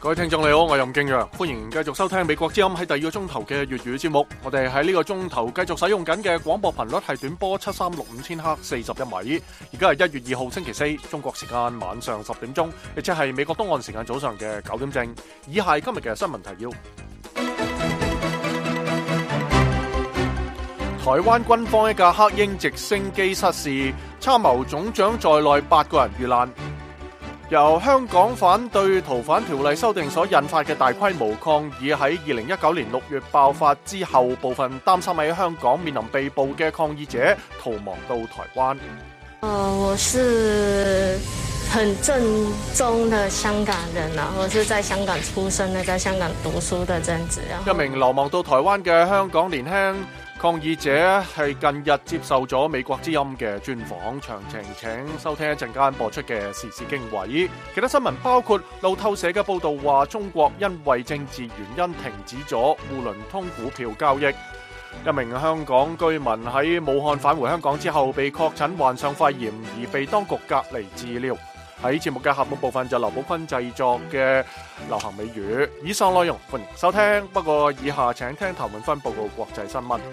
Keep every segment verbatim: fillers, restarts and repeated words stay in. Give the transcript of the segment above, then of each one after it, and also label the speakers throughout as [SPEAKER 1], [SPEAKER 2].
[SPEAKER 1] 各位聽眾你好，我係任敬陽，歡迎繼續收聽美國之音喺第二個鐘頭嘅粵語節目。我哋喺呢個鐘頭繼續使用緊嘅廣播頻率係短波七三六五千赫四十一米。而家係一月二號星期四，中國時間晚上十點鐘，亦即係美國東岸時間早上嘅九點正。以下係今日嘅新聞提要。台灣軍方一架黑鷹直升機失事，參謀總長在內八個人遇難。由香港反對逃犯條例修訂所引發嘅大規模抗議喺二零一九年六月爆發之後，部分擔心喺香港面臨被捕嘅抗議者逃亡到台灣。
[SPEAKER 2] 呃，我是很正宗的香港人啊，我是在香港出生的，在香港讀書的這樣子。
[SPEAKER 1] 一名流亡到台灣嘅香港年輕抗議者係近日接受咗美國之音嘅專訪，詳情請收聽一陣間播出嘅時事經緯。其他新聞包括路透社嘅報道話，中國因為政治原因停止咗滬倫通股票交易。一名香港居民喺武漢返回香港之後被確診患上肺炎，而被當局隔離治療。喺節目嘅下半部分就劉寶坤製作嘅流行美語。以上內容歡迎收聽，不過以下請聽譚永芬報告國際新聞。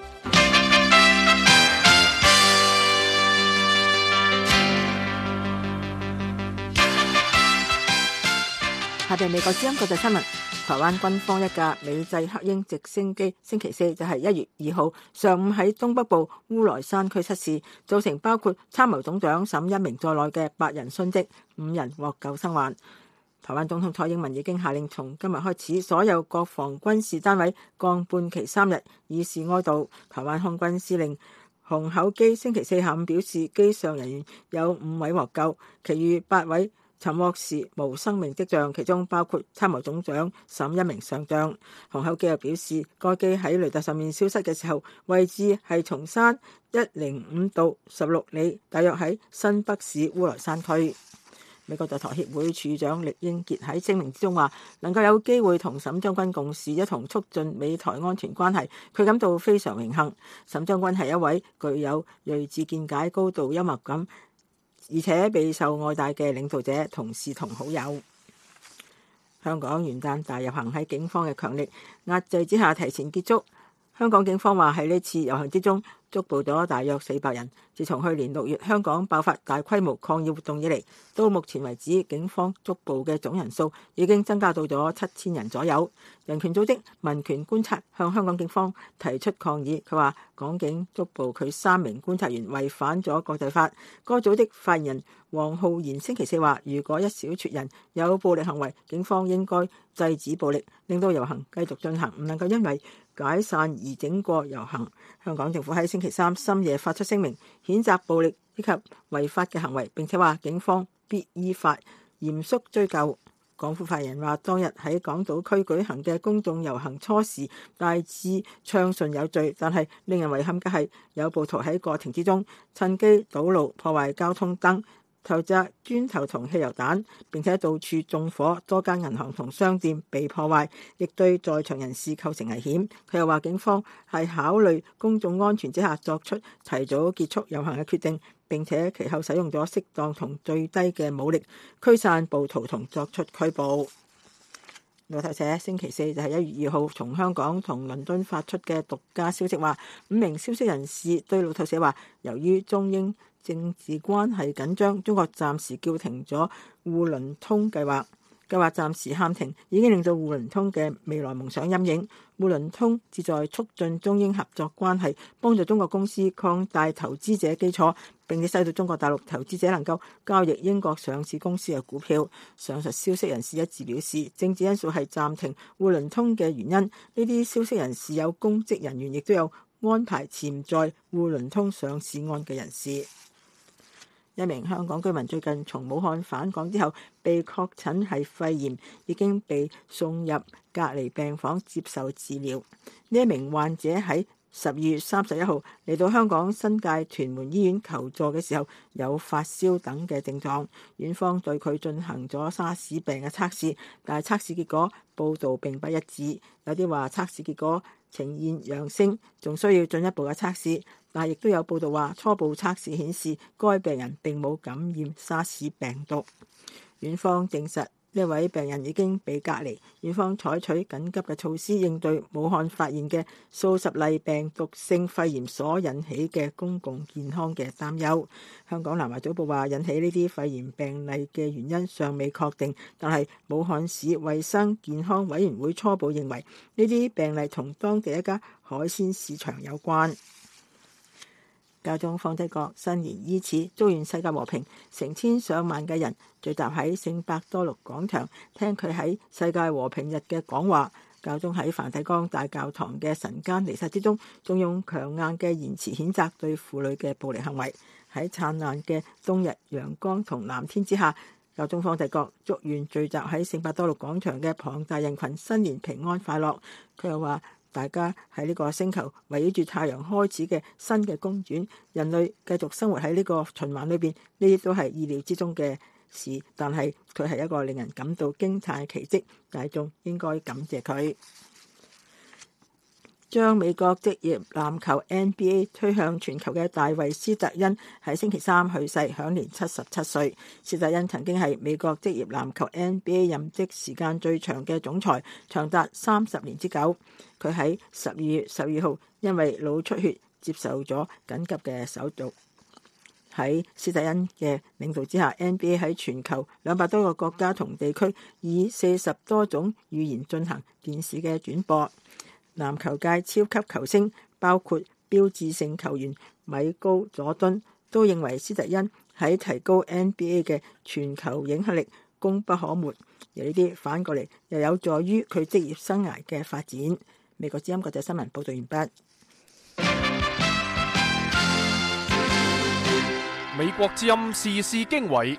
[SPEAKER 3] 下邊美國之音國際新聞。台灣軍方一架美製黑鷹直升機星期四就係一月二號上午喺東北部烏來山區失事，造成包括參謀總長沈一鳴在內嘅八人殉職，五人獲救生還。台灣總統蔡英文已經下令從今日開始，所有國防軍事單位降半旗三日，以示哀悼。台灣空軍司令洪厚基星期四下午表示，機上人員有五位獲救，其餘八位沉沒時無生命跡象，其中包括參謀總長沈一鳴上將。洪厚基又表示，該機喺雷達上面消失嘅時候，位置係從山一零五到十六里，大約喺新北市烏來山區。美國在台協會處長酈英傑喺聲明之中話，能夠有機會同沈將軍共事，一同促進美台安全關係，佢感到非常榮幸。沈將軍係一位具有睿智見解、高度幽默感，而且備受愛戴嘅領導者、同事同好友。香港元旦大遊行喺警方嘅強力壓制之下提前結束。香港警方話喺呢次遊行之中捉捕咗大約四百人。自從去年六月香港爆發大規模抗議活動以嚟，到目前為止警方捉捕嘅總人數已經增加到咗七千人左右。人權組織民權觀察向香港警方提出抗議，佢話港警捉捕佢三名觀察員違反咗國際法。該組織發言人黃浩然星期四話，如果一小撮人有暴力行為，警方應該制止暴力，令到遊行繼續進行，唔能夠因為解散而整個遊行。香港政府喺星期三深夜發出聲明，譴責暴力以及違法嘅行為，並且話警方必依法嚴肅追究。港府發言人話，當日喺港島區舉行嘅公眾遊行初時大致暢順有序，但係令人遺憾嘅係有暴徒喺過程之中趁機堵路、破壞交通燈、投擲磚頭同汽油彈，並且到處縱火，多間銀行同商店被破壞，亦對在場人士構成危險。佢又話警方係考慮公眾安全之下作出提早結束遊行嘅決定，並且其後使用咗適當同最低嘅武力驅散暴徒同作出拘捕。路透社星期四就係一月二號從香港同倫敦發出嘅獨家消息話，五名消息人士對路透社話，由於中英政治關係緊張，中國暫時叫停咗滬倫通計劃。計劃暫時喊停，已經令到滬倫通嘅未來夢想陰影。滬倫通旨在促進中英合作關係，幫助中國公司擴大投資者基礎，並且使到中國大陸投資者能夠交易英國上市公司嘅股票。上述消息人士一致表示，政治因素係暫停滬倫通嘅原因。呢啲消息人士有公職人員，亦都有安排潛在滬倫通上市案嘅人士。一名香港居民最近從武漢返港之後被確診係肺炎，已經被送入隔離病房接受治療。呢一名患者喺十二月三十一號嚟到香港新界屯門醫院求助嘅時候，有發燒等嘅症狀。院方對佢進行咗沙士病嘅測試，但係測試結果報導並不一致。有啲話測試結果呈現陽性，仲需要進一步嘅測試。但係亦都有報道話，初步測試顯示該病人並冇感染沙士病毒。院方證實呢位病人已經被隔離，院方採取緊急嘅措施應對武漢發現嘅數十例病毒性肺炎所引起嘅公共健康嘅擔憂。香港南華早報話，引起呢啲肺炎病例嘅原因尚未確定，但係武漢市衛生健康委員會初步認為呢啲病例同當地一家海鮮市場有關。教宗方濟各新年伊始，祝願世界和平，成千上萬嘅人聚集喺聖伯多祿廣場聽佢喺世界和平日嘅講話。教宗喺梵蒂岡大教堂嘅晨間彌撒之中，仲用強硬嘅言辭譴責對婦女嘅暴力行為。喺燦爛嘅冬日陽光同藍天之下，教宗方濟各祝願聚集喺聖伯多祿廣場嘅龐大人群新年平安快樂。佢又話，大家喺呢個星球圍繞住太陽開始嘅新嘅公轉，人類繼續生活喺呢個循環裏邊，呢啲都係意料之中嘅事，但係佢係一個令人感到驚嘆嘅奇蹟，大眾應該感謝佢。將美國職業籃球 N B A 推向全球嘅大衛斯特恩喺星期三去世，享年七十七歲。斯特恩曾經係美國職業籃球 N B A 任職時間最長嘅總裁，長達三十年之久。佢喺十二月十二號因為腦出血接受咗緊急嘅手術。喺斯特恩嘅領導之下， N B A 喺全球兩百多個國家同地區以四十多種語言進行電視嘅轉播。籃球界超級球星包括標誌性球員米高佐敦都認為斯特恩喺提高 N B A 嘅全球影響力功不可沒，而呢啲反過嚟又有助於佢職業生涯嘅發展。美國之音國際新聞報道完畢。
[SPEAKER 1] 美國之音時事經緯，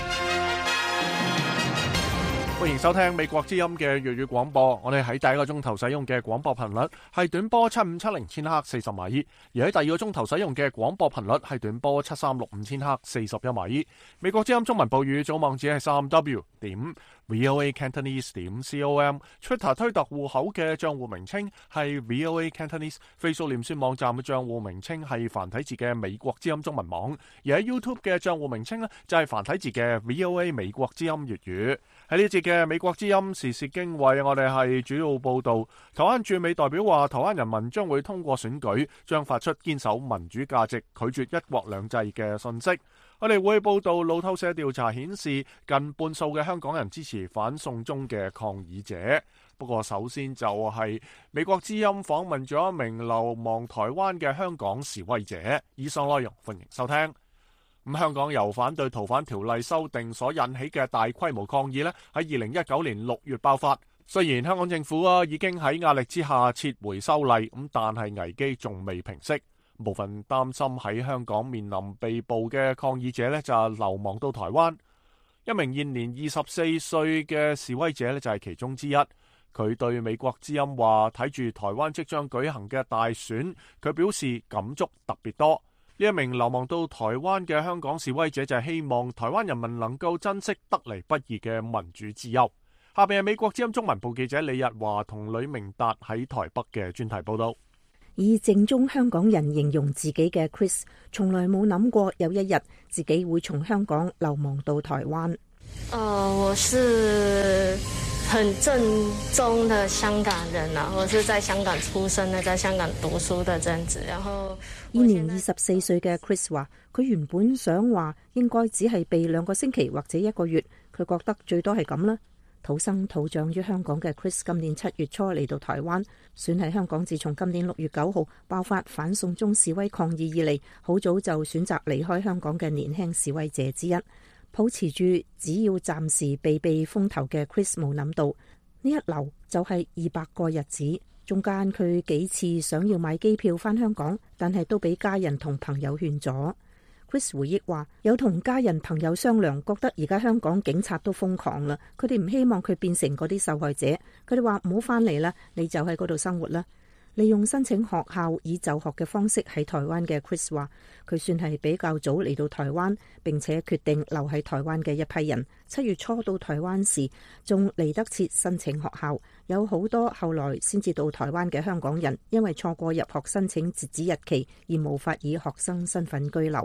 [SPEAKER 1] 歡迎收聽美國之音嘅粵語廣播。我哋喺第一個鐘頭使用嘅廣播頻率係短波七五七零千赫四十米，而喺第二個鐘頭使用嘅廣播頻率係短波七三六五千赫四十一米。美國之音中文報語總網址係三 W 點 V O A Cantonese 點 com，Twitter 推特戶口嘅賬戶名稱係 V O A Cantonese，Facebook 臉書網站嘅賬戶名稱係繁體字嘅美國之音中文網，而喺 YouTube 嘅賬戶名稱呢，就係繁體字嘅 V O A 美國之音粵語。喺呢節嘅美國之音時事經緯，我哋係主要報道台灣駐美代表話，台灣人民將會通過選舉，將發出堅守民主價值、拒絕一國兩制嘅信息。我哋會報道路透社調查顯示，近半數嘅香港人支持反送中嘅抗議者。不過首先就係美國之音訪問咗一名流亡台灣嘅香港示威者。以上內容歡迎收聽。咁香港由反對逃犯條例修訂所引起嘅大規模抗議呢，喺二零一九年六月爆發。雖然香港政府啊已經喺壓力之下撤回修例，咁但係危機仲未平息。部分擔心喺香港面臨被捕嘅抗議者呢，就係流亡到台灣。一名現年二十四歲嘅示威者呢，就係其中之一。佢對美國之音話，睇住台灣即將舉行嘅大選，佢表示感觸特別多。呢一名流亡到台灣嘅香港示威者就係希望台灣人民能夠珍惜得嚟不易嘅民主自由。下邊係美國之音中文部記者李日華同呂明達喺台北嘅專題報道。
[SPEAKER 4] 以正宗香港人形容自己嘅 Chris， 從來冇諗過有一日自己會從香港流亡到台灣。
[SPEAKER 2] 呃，我是很正宗的香港人啊，我是在香港出生的，在香港讀書的陣子。然後
[SPEAKER 4] 現年二十四歲嘅 Chris 話，佢原本想話應該只係避兩個星期或者一個月，佢覺得最多係咁啦。土生土長於香港嘅 Chris 今年七月初嚟到台灣，算係香港自從今年六月九號爆發反送中示威抗議以嚟，好早就選擇離開香港嘅年輕示威者之一。抱持住只要暫時避避風頭嘅 Chris 冇諗到呢一留就係二百個日子，中間佢幾次想要買機票返香港，但係都俾家人同朋友勸咗。Chris 回憶話，有同家人朋友商量，覺得而家香港警察都瘋狂啦，佢哋唔希望佢變成嗰啲受害者，佢哋話唔好返嚟啦，你就喺嗰度生活啦。利用申請學校以就學嘅方式喺台灣嘅 Chris 話，佢算係比較早嚟到台灣，並且決定留喺台灣嘅一批人。七月初到台灣時，仲嚟得切申請學校，有好多後來先至到台灣嘅香港人，因為錯過入學申請截止日期而無法以學生身份居留。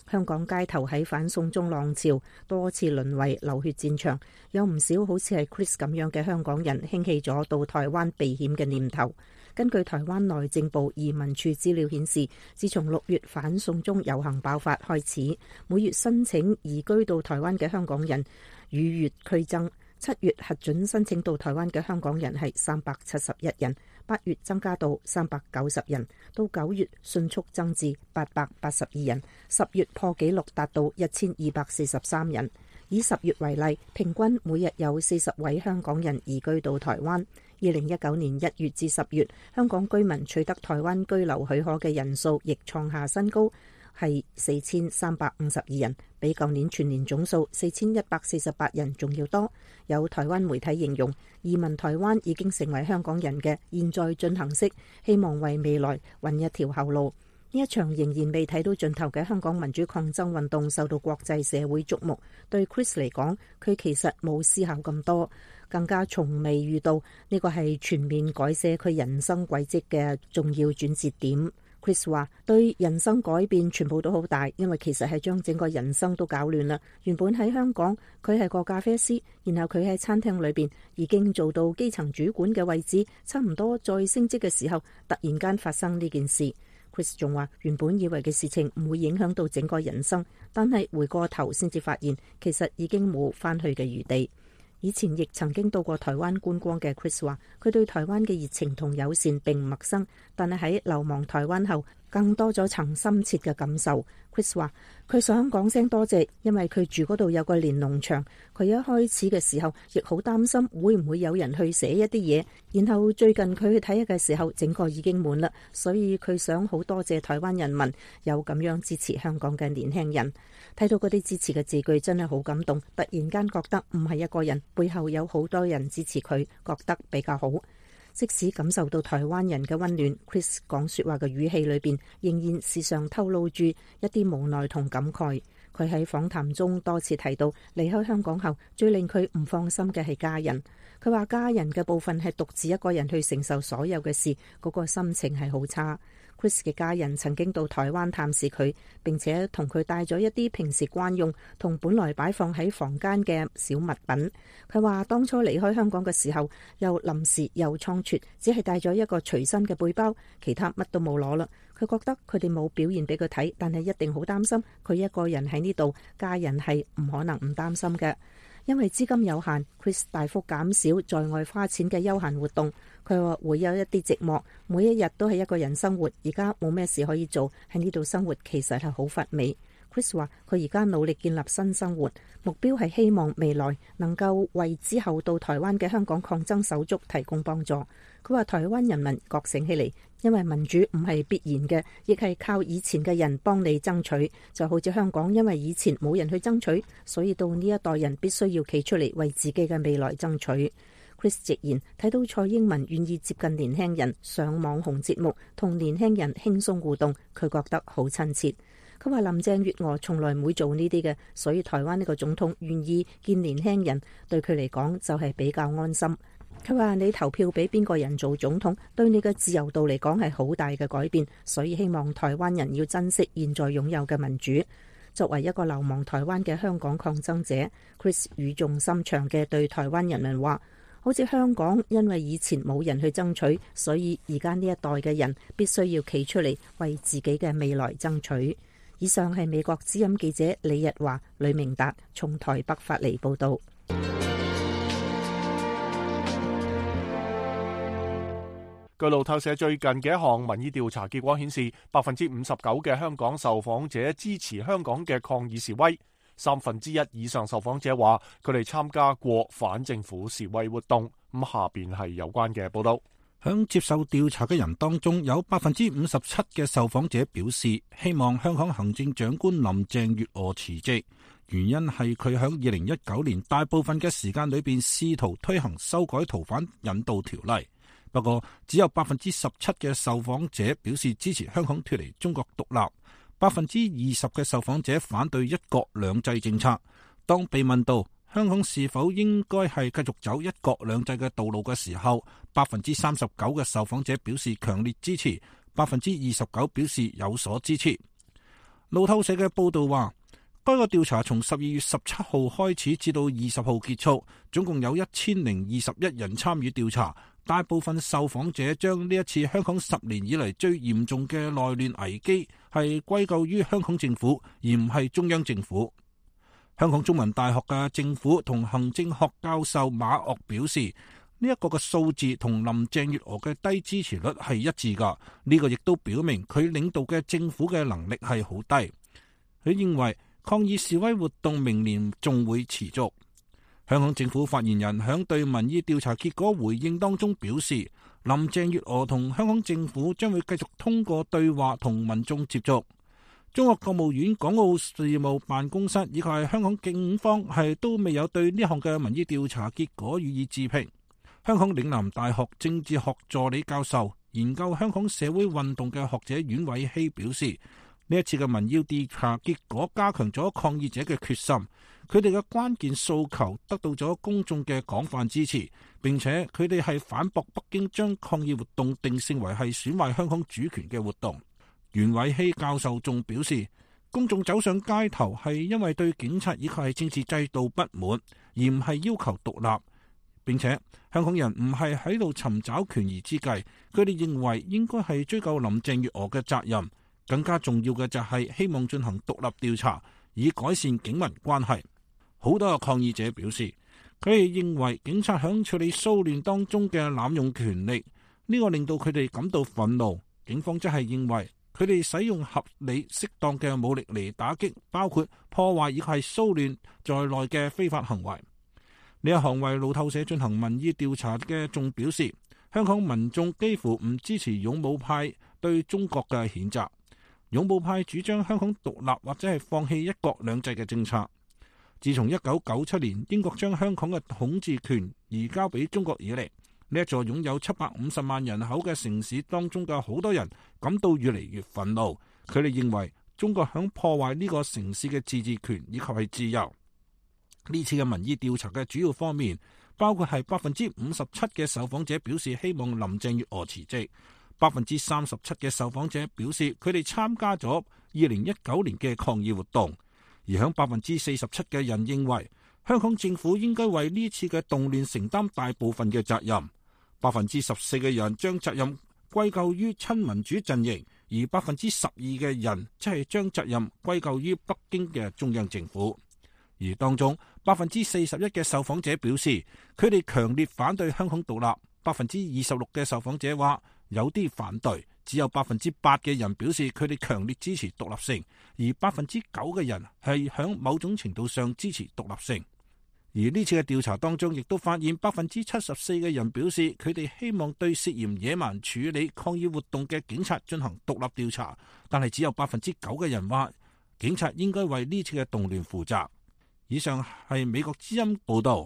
[SPEAKER 4] 香港街頭喺反送中浪潮多次淪為流血戰場，有唔少好似係 Chris 咁樣嘅香港人興起咗到台灣避險嘅念頭。根據台灣內政部移民處資料顯示，自從六月反送中遊行爆發開始，每月申請移居到台灣嘅香港人與月俱增。七月核准申請到台灣嘅香港人係三百七十一人，八月增加到三百九十人，到九月迅速增至八百八十二人，十月破紀錄達到一千二百四十三人。以十月為例，平均每日有四十位香港人移居到台灣。二零一九年一月至十月，香港居民取得台灣居留許可嘅人數亦創下新高，係四千三百五十二人，比舊年全年總數四千一百四十八人仲要多。有台灣媒體形容，移民台灣已經成為香港人嘅現在進行式，希望為未來揾一條後路。呢一場仍然未睇到盡頭嘅香港民主抗爭運動受到國際社會矚目。對 Chris 嚟講，佢其實冇思考咁多，更加從未遇到呢個係全面改寫佢人生軌跡嘅重要轉折點。Chris 話對人生改變全部都好大，因為其實係將整個人生都搞亂啦。原本喺香港佢係個咖啡師，然後佢喺餐廳裏邊已經做到基層主管嘅位置，差唔多再升職嘅時候，突然間發生呢件事。Chris 仲話原本以為嘅事情唔會影響到整個人生，但係回過頭先至發現其實已經冇翻去嘅餘地。以前亦曾經到過台灣觀光嘅 Chris 話，佢對台灣嘅熱情同友善並唔陌生，但係喺流亡台灣後，更多咗層深切嘅感受。Chris 話佢想講聲多謝，因為佢住嗰度有個連儂牆，佢一開始嘅時候亦好擔心會唔會有人去寫一啲嘢，然後最近佢去睇嘅時候，整個已經滿啦，所以佢想好多謝台灣人民有咁樣支持香港嘅年輕人。睇到嗰啲支持嘅字句真係好感動，突然間覺得唔係一個人，背後有好多人支持佢，覺得比較好。即使感受到台灣人嘅溫暖， Chris 講說話嘅語氣裏邊仍然時常透露住一啲無奈同感慨。佢喺訪談中多次提到，離開香港後最令佢唔放心嘅係家人。佢話家人嘅部分係獨自一個人去承受所有嘅事，嗰個心情係好差。Chris 嘅家人曾經到台灣探視佢，並且同佢帶咗一啲平時慣用同本來擺放喺房間嘅小物品。佢話當初離開香港嘅時候，又臨時又倉促，只係帶咗一個隨身嘅背包，其他乜都冇攞啦。佢覺得佢哋冇表現俾佢睇，但係一定好擔心佢一個人喺呢度，家人係唔可能唔擔心嘅。因為資金有限， Chris 大幅減少在外花錢嘅休閒活動。佢話會有一啲寂寞，每一日都係一個人生活，而家冇咩事可以做，喺呢度生活其實係好乏味。Chris 話佢而家努力建立新生活，目標係希望未來能夠為之後到台灣嘅香港抗爭手足提供幫助。佢話台灣人民覺醒起嚟，因為民主唔係必然嘅，亦係靠以前嘅人幫你爭取。就好似香港，因為以前冇人去爭取，所以到呢一代人必須要企出嚟為自己嘅未來爭取。Chris 直言睇到蔡英文願意接近年輕人，上網紅節目同年輕人輕鬆互動，佢覺得好親切。佢話林鄭月娥從來唔會做呢啲嘅，所以台灣呢個總統願意見年輕人，對佢嚟講就係比較安心。佢話你投票俾邊個人做總統，對你嘅自由度嚟講係好大嘅改變，所以希望台灣人要珍惜現在擁有嘅民主。作為一個流亡台灣嘅香港抗爭者， Chris 語重心長嘅對台灣人民話，好似香港因為以前冇人去爭取，所以而家呢一代嘅人必須要企出嚟為自己嘅未來爭取。以上係美國之音記者李日華、呂明達從台北發嚟報道。
[SPEAKER 1] 據路透社最近嘅一項民意調查結果顯示，百分之五十九嘅香港受訪者支持香港嘅抗議示威，三分之一以上受訪者話佢哋參加過反政府示威活動。咁下邊係有關嘅報道。
[SPEAKER 5] 響接受調查嘅人當中，有百分之五十七嘅受訪者表示希望香港行政長官林鄭月娥辭職，原因係佢響二零一九年大部分嘅時間裏邊試圖推行修改逃犯引渡條例。不過只有百分之十七嘅受訪者表示支持香港脫離中國獨立，百分之二十嘅受訪者反對一國兩制政策。當被問到香港是否應該係繼續走一國兩制嘅道路嘅時候，百分之三十九嘅受訪者表示強烈支持，百分之二十九表示有所支持。 路透社嘅報道話，該個調查從十二月十七號開始至到二十號結束，總共有一千零二十一人參與調查。大部分受訪者將呢一次香港十年以嚟最嚴重嘅內亂危機係歸咎於香港政府，而唔係中央政府。香港中文大學嘅政府同行政學教授馬岳表示，呢一個嘅數字同林鄭月娥嘅低支持率係一致㗎。呢個亦都表明佢領導嘅政府嘅能力係好低。佢認為抗議示威活動明年仲會持續。香港政府發言人響對民意調查結果回應當中表示，林鄭月娥同香港政府將會繼續通過對話同民眾接觸。中國國務院港澳事務辦公室以及香港警方係都未有對呢項嘅民意調查結果予以置評。香港嶺南大學政治學助理教授、研究香港社會運動嘅學者阮偉希表示，呢一次嘅民意調查結果加強咗抗議者嘅決心，佢哋嘅關鍵訴求得到咗公眾嘅廣泛支持，並且佢哋係反駁北京將抗議活動定性為係損壞香港主權嘅活動。袁偉希教授仲表示，公眾走上街頭係因為對警察以及係政治制度不滿，而唔係要求獨立。並且香港人唔係喺度尋找權宜之計，佢哋認為應該係追究林鄭月娥嘅責任。更加重要嘅就係希望進行獨立調查，以改善警民關係。好多嘅抗議者表示，佢哋認為警察響處理騷亂當中嘅濫用權力，呢個令到佢哋感到憤怒。警方則係認為佢哋使用合理適當嘅武力嚟打擊包括破壞以及係騷亂在內嘅非法行為。呢一項為路透社進行民意調查嘅仲表示，香港民眾幾乎唔支持勇武派對中國嘅譴責。勇武派主張香港獨立或者係放棄一國兩制嘅政策。自從一九九七年英國將香港嘅統治權移交俾中國以嚟，呢一座擁有七百五十萬人口嘅城市當中嘅好多人感到越嚟越憤怒。佢哋認為中國響破壞呢個城市嘅自治權以及係自由。呢次嘅民意調查嘅主要方面包括係百分之五十七嘅受訪者表示希望林鄭月娥辭職。百分之三十七嘅受訪者表示佢哋參加咗二零一九年嘅抗議活動，而響百分之四十七嘅人認為香港政府應該為呢次嘅動亂承擔大部分嘅責任。百分之十四嘅人將責任歸咎於親民主陣營，而百分之十二嘅人即係將責任歸咎於北京嘅中央政府。而當中百分之四十一嘅受訪者表示佢哋強烈反對香港獨立，百分之二十六嘅受訪者話有啲反對，只有百分之八嘅人表示佢哋強烈支持獨立性，而百分之九嘅人係響某種程度上支持獨立性。而呢次嘅調查當中，亦都發現百分之七十四嘅人表示佢哋希望對涉嫌野蠻處理抗議活動嘅警察進行獨立調查，但係只有百分之九嘅人話警察應該為呢次嘅動亂負責。以上係美國之音報道。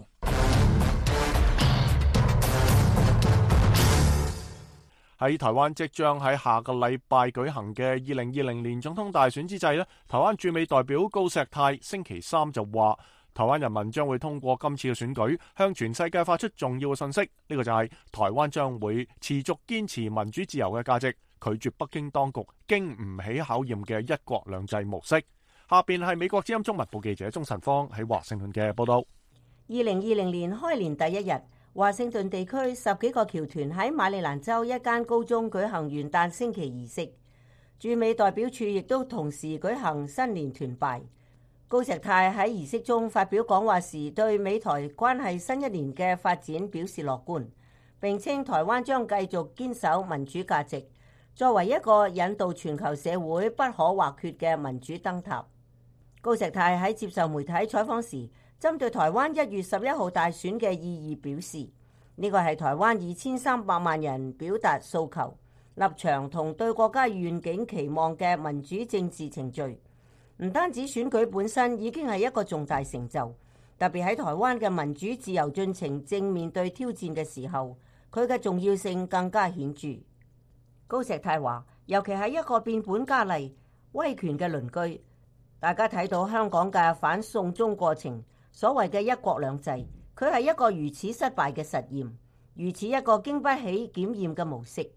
[SPEAKER 1] 喺台灣即將喺下個禮拜舉行嘅二零二零年總統大選之際咧，台灣駐美代表高石泰星期三就話，台灣人民將會通過今次嘅選舉向全世界發出重要嘅信息。呢個就係台灣將會持續堅持民主自由嘅價值，拒絕北京當局經唔起考驗嘅一國兩制模式。下邊係美國之音中文部記者鍾晨芳喺華盛頓嘅報道。
[SPEAKER 6] 二零二零年開年第一日，華盛頓地區十幾個僑團喺馬里蘭州一間高中舉行元旦升旗儀式，駐美代表處亦都同時舉行新年團拜。高石泰喺儀式中發表講話時，對美台關係新一年嘅發展表示樂觀，並稱台灣將繼續堅守民主價值，作為一個引導全球社會不可或缺嘅民主燈塔。高石泰喺接受媒體採訪時，針對台灣一月十一號大選嘅意義表示，呢個係台灣二千三百萬人表達訴求、立場同對國家願景期望嘅民主政治程序。唔單止選舉本身已經係一個重大成就，特別喺台灣嘅民主自由進程正面對挑戰嘅時候，佢嘅重要性更加顯著。高石泰話，尤其係一個變本加厲、威權嘅鄰居，大家睇到香港嘅反送中過程。所謂嘅一國兩制，佢係一個如此失敗嘅實驗，如此一個經不起檢驗嘅模式。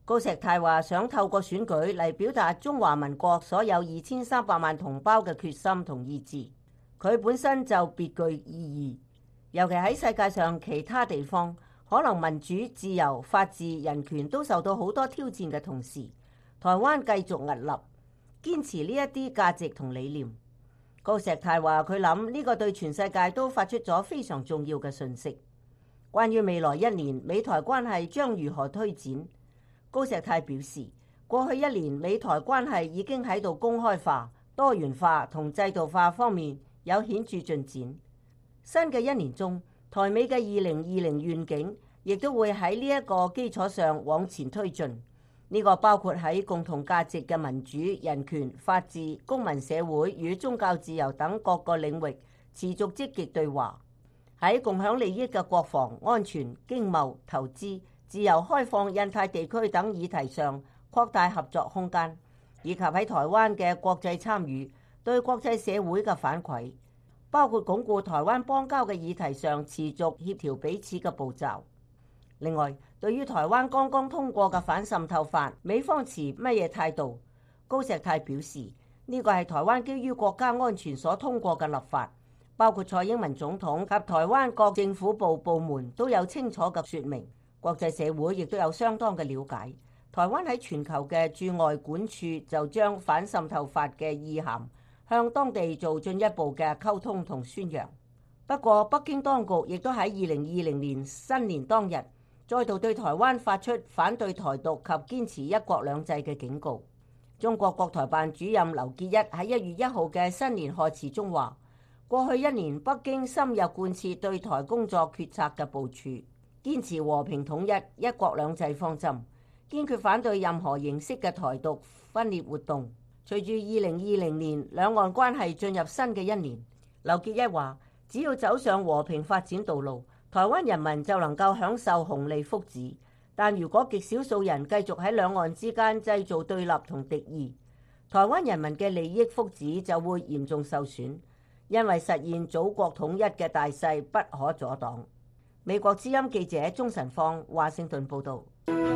[SPEAKER 6] 高石泰話想透過選舉嚟表達中華民國所有二千三百萬同胞嘅決心同意志。佢本身就別具意義，尤其喺世界上其他地方，可能民主、自由、法治、人權都受到好多挑戰嘅同時，台灣繼續屹立，堅持呢一啲價值同理念。高石泰話佢諗呢個對全世界都發出咗非常重要嘅訊息。關於未來一年美台關係將如何推展，高石泰表示，過去一年美台關係已經喺度公開化、多元化同制度化方面有顯著進展。新嘅一年中，台美嘅二零二零願景亦都會喺呢一個基礎上往前推進。呢個包括喺共同價值嘅民主、人權、法治、公民社會與宗教自由等各個領域持續積極對話，喺共享利益嘅國防、安全、經貿、投資、自由開放、印太地區等議題上擴大合作空間，以及喺台灣嘅國際參與對國際社會嘅反饋，包括鞏固台灣邦交嘅議題上持續協調彼此嘅步驟。另外，對於台灣剛剛通過嘅反滲透法，美方持乜嘢態度？高石泰表示，呢個係台灣基於國家安全所通過嘅立法，包括蔡英文總統及台灣各政府部部門都有清楚嘅說明，國際社會亦都有相當嘅了解。台灣喺全球嘅駐外館處就將反滲透法嘅意涵向當地做進一步嘅溝通同宣揚。不過，北京當局亦都喺二零二零年新年當日，再度對台灣發出反對台獨及堅持一國兩制嘅警告。中國國台辦主任劉結一喺一月一號嘅新年賀詞中話：過去一年，北京深入貫徹對台工作決策嘅部署，堅持和平統一、一國兩制方針，堅決反對任何形式嘅台獨分裂活動。隨住二零二零年兩岸關係進入新嘅一年，劉結一話：只要走上和平發展道路，台灣人民就能夠享受紅利福祉，但如果極少數人繼續喺兩岸之間製造對立同敵意，台灣人民嘅利益福祉就會嚴重受損，因為實現祖國統一嘅大勢不可阻擋。美國之音記者鍾晨芳華盛頓報導。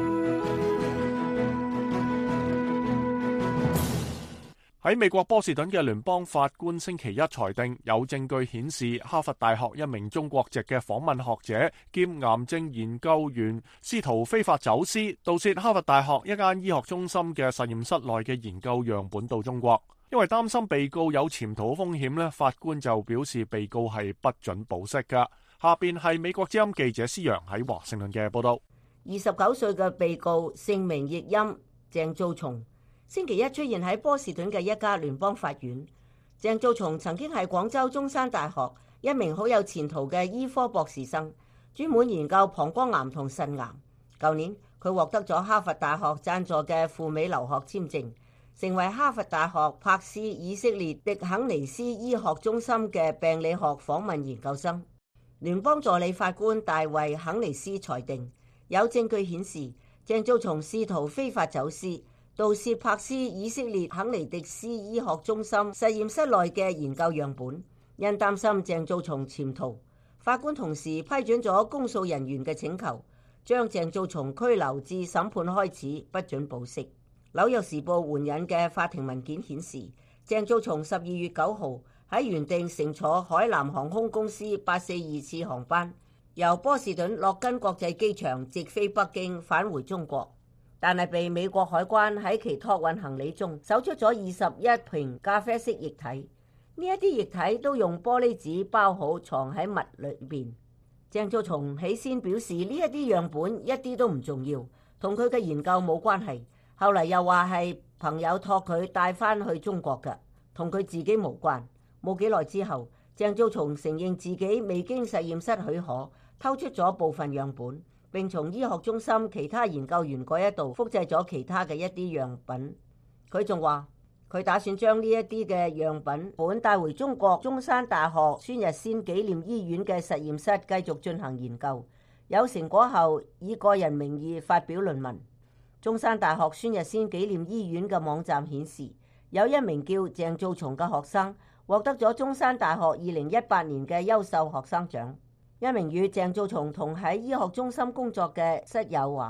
[SPEAKER 1] 喺美國波士頓嘅聯邦法官星期一裁定，有證據顯示哈佛大學一名中國籍嘅訪問學者兼癌症研究員試圖非法走私、盜竊哈佛大學一間醫學中心嘅實驗室內嘅研究樣本到中國。因為擔心被告有潛逃風險咧，法官就表示被告係不准保釋㗎。下邊係美國之音記者施洋喺華盛頓嘅報道。
[SPEAKER 6] 二十九歲嘅被告姓名譯音鄭造松，星期一出現喺波士頓嘅一家聯邦法院。鄭造松曾經係廣州中山大學一名好有前途嘅醫科博士生，專門研究膀胱癌同腎癌。舊年佢獲得咗哈佛大學贊助嘅赴美留學簽證，成為哈佛大學柏斯以色列迪肯尼斯醫學中心嘅病理學訪問研究生。聯邦助理法官大衛肯尼斯裁定，有證據顯示鄭造松試圖非法走私、盜竊柏斯以色列肯尼迪斯醫學中心實驗室內嘅研究樣本。因擔心鄭造松潛逃，法官同時批准咗公訴人員嘅請求，將鄭造松拘留至審判開始，不准保釋。紐約時報援引嘅法庭文件顯示，鄭造松十二月九號喺原定乘坐海南航空公司八四二次航班，由波士頓洛根國際機場直飛北京返回中國，但係被美國海關喺其託運行李中搜出咗二十一瓶咖啡色液體，呢一啲液體都用玻璃紙包好，藏喺襪裏邊。鄭造松起先表示呢一啲樣本一啲都唔重要，同佢嘅研究冇關係。後嚟又話係朋友託佢帶翻去中國嘅，同佢自己無關。冇幾耐之後，鄭造松承認自己未經實驗室許可偷出咗部分樣本，並從醫學中心其他研究員嗰一度複製咗其他嘅一啲樣品。佢仲話佢打算將呢一啲嘅樣品本帶回中國中山大學孫逸仙紀念醫院嘅實驗室繼續進行研究，有成果後以個人名義發表論文。中山大學孫逸仙紀念醫院嘅網站顯示，有一名叫鄭造松嘅學生獲得咗中山大學二零一八年嘅優秀學生獎。一名與鄭造松同喺醫學中心工作嘅室友話，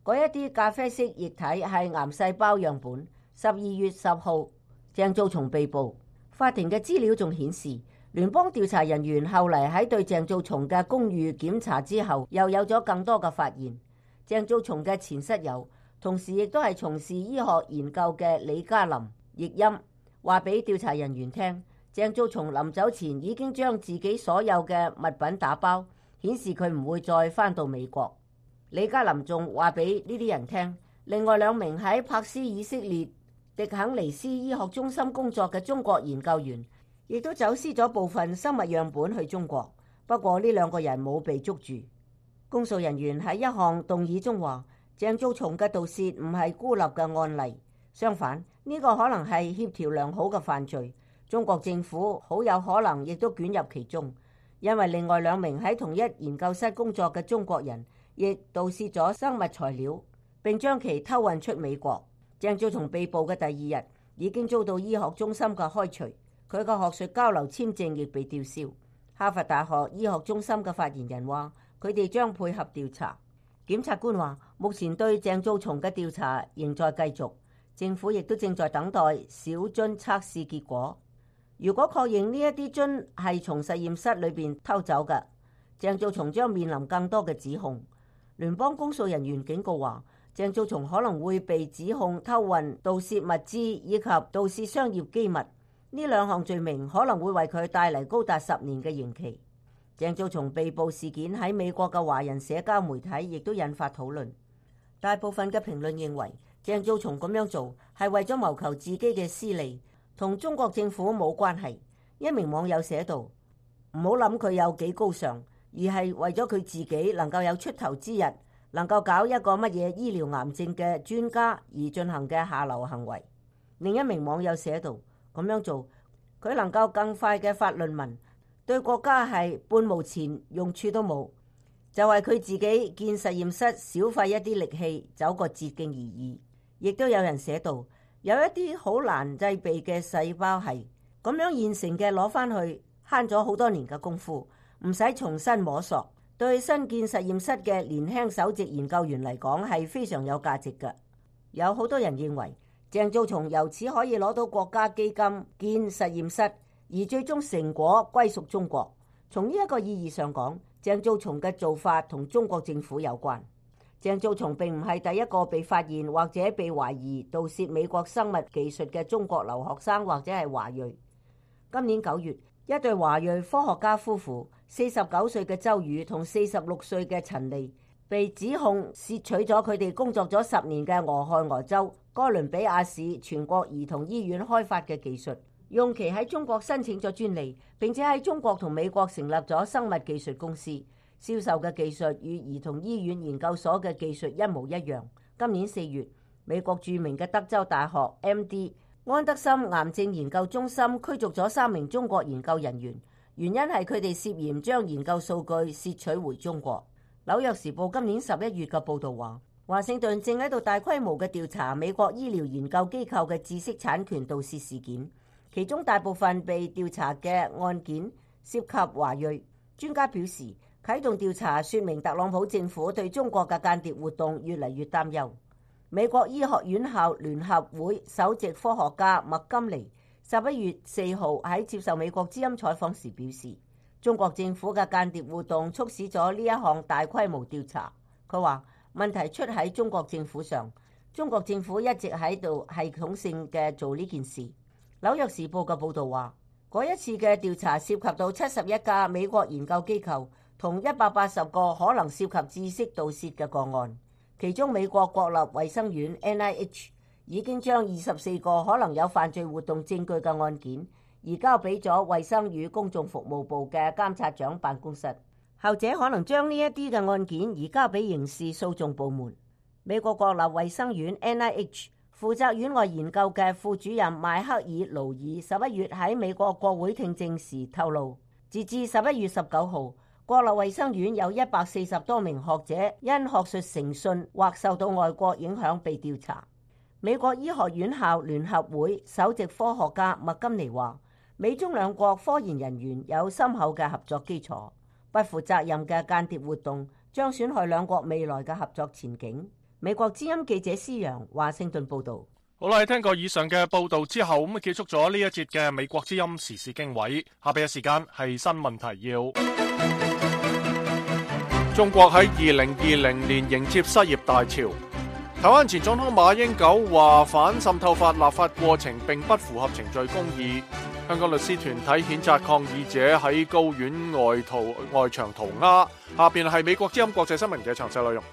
[SPEAKER 6] 嗰一啲咖啡色液體係癌細胞樣本。十二月十號，鄭造松被捕。法庭嘅資料仲顯示，聯邦調查人員後嚟喺對鄭造松嘅公寓檢查之後，又有咗更多嘅發現。鄭造松嘅前室友，同時亦都係從事醫學研究嘅李嘉林譯音話俾調查人員聽，鄭造松臨走前已經將自己所有嘅物品打包，顯示佢唔會再返到美國。李嘉林仲話俾呢啲人聽，另外兩名喺柏斯以色列迪肯尼斯醫學中心工作嘅中國研究員，亦都走私咗部分生物樣本去中國。不過呢兩個人冇被捉住。公訴人員喺一項動議中話，鄭造松嘅盜竊唔係孤立嘅案例，相反呢個可能係協調良好嘅犯罪。中國政府好有可能亦都捲入其中，因為另外兩名喺同一研究室工作嘅中國人亦盜竊咗生物材料，並將其偷運出美國。鄭造松被捕嘅第二日，已經遭到醫學中心嘅開除，佢嘅學術交流簽證亦被吊銷。哈佛大學醫學中心嘅發言人話，佢哋將配合調查。檢察官話，目前對鄭造松嘅調查仍在繼續，政府亦都正在等待小樽測試結果。如果確認呢一啲樽係從實驗室裏邊偷走嘅，鄭造松將面臨更多嘅指控。聯邦公訴人員警告話，鄭造松可能會被指控偷運、盜竊物資以及盜竊商業機密，呢兩項罪名可能會為佢帶嚟高達十年嘅刑期。鄭造松被捕事件喺美國嘅華人社交媒體亦都引發討論。大部分嘅評論認為，鄭造松咁樣做係為咗謀求自己嘅私利，同中國政府冇關係。一名網友寫道：唔好諗佢有幾高尚，而係為咗佢自己能夠有出頭之日，能夠搞一個乜嘢醫療癌症嘅專家而進行嘅下流行為。另一名網友寫道：咁樣做，佢能夠更快嘅發論文，對國家係半毛錢用處都冇，就係佢自己建實驗室少費一啲力氣，走個捷徑而已。亦都有人寫道，有一啲好難製備嘅細胞係咁樣現成嘅攞翻去，慳咗好多年嘅功夫，唔使重新摸索。對新建實驗室嘅年輕首席研究員嚟講係非常有價值嘅。有好多人認為鄭造松由此可以攞到國家基金建實驗室，而最終成果歸屬中國。從呢一個意義上講，鄭造松嘅做法同中國政府有關。鄭造松並唔係第一個被發現或者被懷疑盜竊美國生物技術嘅中國留學生或者係華裔。今年九月，一對華裔科學家夫婦，四十九歲嘅周宇同四十六歲嘅陳莉，被指控竊取咗佢哋工作咗十年嘅俄亥俄州哥倫比亞市全國兒童醫院開發嘅技術，用其喺中國申請咗專利，並且喺中國同美國成立咗生物技術公司，銷售嘅技術與兒童醫院研究所嘅技術一模一樣。今年四月，美國著名嘅德州大學 M D 安德森癌症研究中心驅逐咗三名中國研究人員，原因係佢哋涉嫌將研究數據竊取回中國。紐約時報今年十一月嘅報導話，華盛頓正喺度大規模嘅調查美國醫療研究機構嘅知識產權盜竊事件，其中大部分被調查嘅案件涉及華裔。專家表示，啟動調查說明特朗普政府對中國嘅間諜活動越嚟越擔憂。美國醫學院校聯合會首席科學家麥金尼十一月四號喺接受美國之音採訪時表示，中國政府嘅間諜活動促使咗呢一項大規模調查。佢話問題出喺中國政府上，中國政府一直喺度系統性嘅做呢件事。紐約時報嘅報導話，嗰一次嘅調查涉及到七十一家美國研究機構同一百八十個可能涉及知識盜竊嘅個案。其中美國國立衛生院 N I H 已經將二十四個可能有犯罪活動證據嘅案件移交俾咗衛生與公眾服務部嘅監察長辦公室，後者可能將呢一啲嘅案件移交俾刑事訴訟部門。美國國立衛生院 N I H 負責院外研究嘅副主任邁克爾勞爾十一月喺美國國會聽證時透露，截至十一月十九號，國立衛生院有一百四十多名學者因學術誠信或受到外國影響被調查。美國醫學院校聯合會首席科學家麥金尼話，美中兩國科研人員有深厚嘅合作基礎，不負責任嘅間諜活動將損害兩國未來嘅合作前景。 美國之音記者施陽華盛頓報導。
[SPEAKER 1] 好啦，聽過以上嘅報導之後，咁啊結束咗呢一節嘅美國之音時事經緯。下邊嘅時間係新聞提要。中國喺二零二零年迎接失業大潮。台灣前總統馬英九話反滲透法立法過程並不符合程序公義。香港律師團體譴責抗議者喺高院外塗外牆塗鴉。下邊係美國之音國際新聞嘅詳細內容。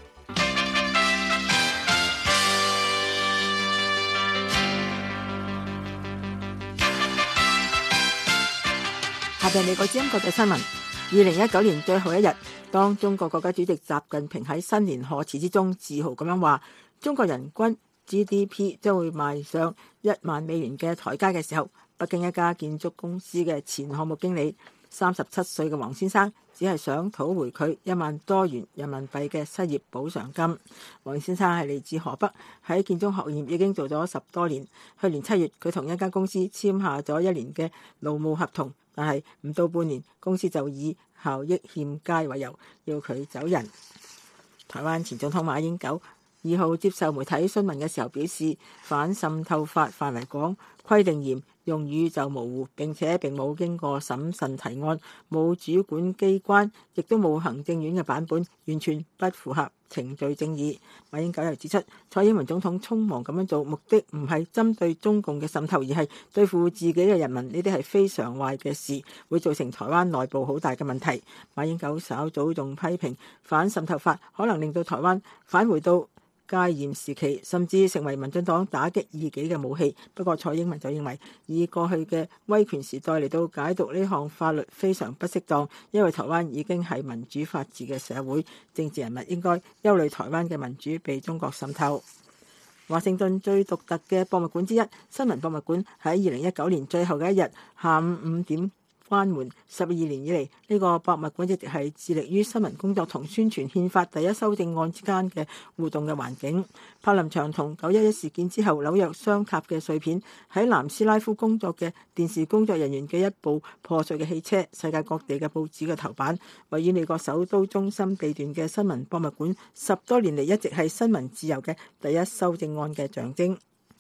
[SPEAKER 3] 下邊美國之音國際新聞。二零一九年最後一日，當中國國家主席習近平喺新年賀詞之中自豪咁樣話，中國人均 G D P 將會邁上一萬美元嘅台階嘅時候，北京一家建築公司嘅前項目經理三十七歲嘅黃先生只係想討回佢一萬多元人民幣嘅失業補償金。黃先生係嚟自河北，喺建築學業已經做咗十多年。去年七月，佢同一間公司簽下咗一年嘅勞務合同，但係唔到半年，公司就以效益欠佳為由要佢走人。台灣前總統馬英九二號接受媒體詢問嘅時候表示，反滲透法範圍廣、規定嚴、用語就模糊，並且並冇經過審慎提案，冇主管機關，亦都冇行政院嘅版本，完全不符合程序正義。馬英九又指出，蔡英文總統匆忙咁樣做，目的唔係針對中共嘅滲透，而係對付自己嘅人民，呢啲係非常壞嘅事，會造成台灣內部好大嘅問題。馬英九稍早仲批評反滲透法可能令到台灣返回到戒嚴時期，甚至成為民進黨打擊異己嘅武器。不過蔡英文就認為，以過去嘅威權時代嚟到解讀呢項法律非常不適當，因為台灣已經係民主法治嘅社會，政治人物應該憂慮台灣嘅民主被中國滲透。華盛頓最獨特嘅博物館之一新聞博物館喺二零一九年最後嘅一日下午五點關門。十二年以嚟，呢、這個博物館一直係致力於新聞工作同宣傳憲法第一修正案之間嘅互動嘅環境。柏林牆同九一一事件之後紐約雙塔嘅碎片，喺南斯拉夫工作嘅電視工作人員嘅一部破碎嘅汽車，世界各地嘅報紙嘅頭版。位於美國首都中心地段嘅新聞博物館，十多年嚟一直係新聞自由嘅第一修正案嘅象徵。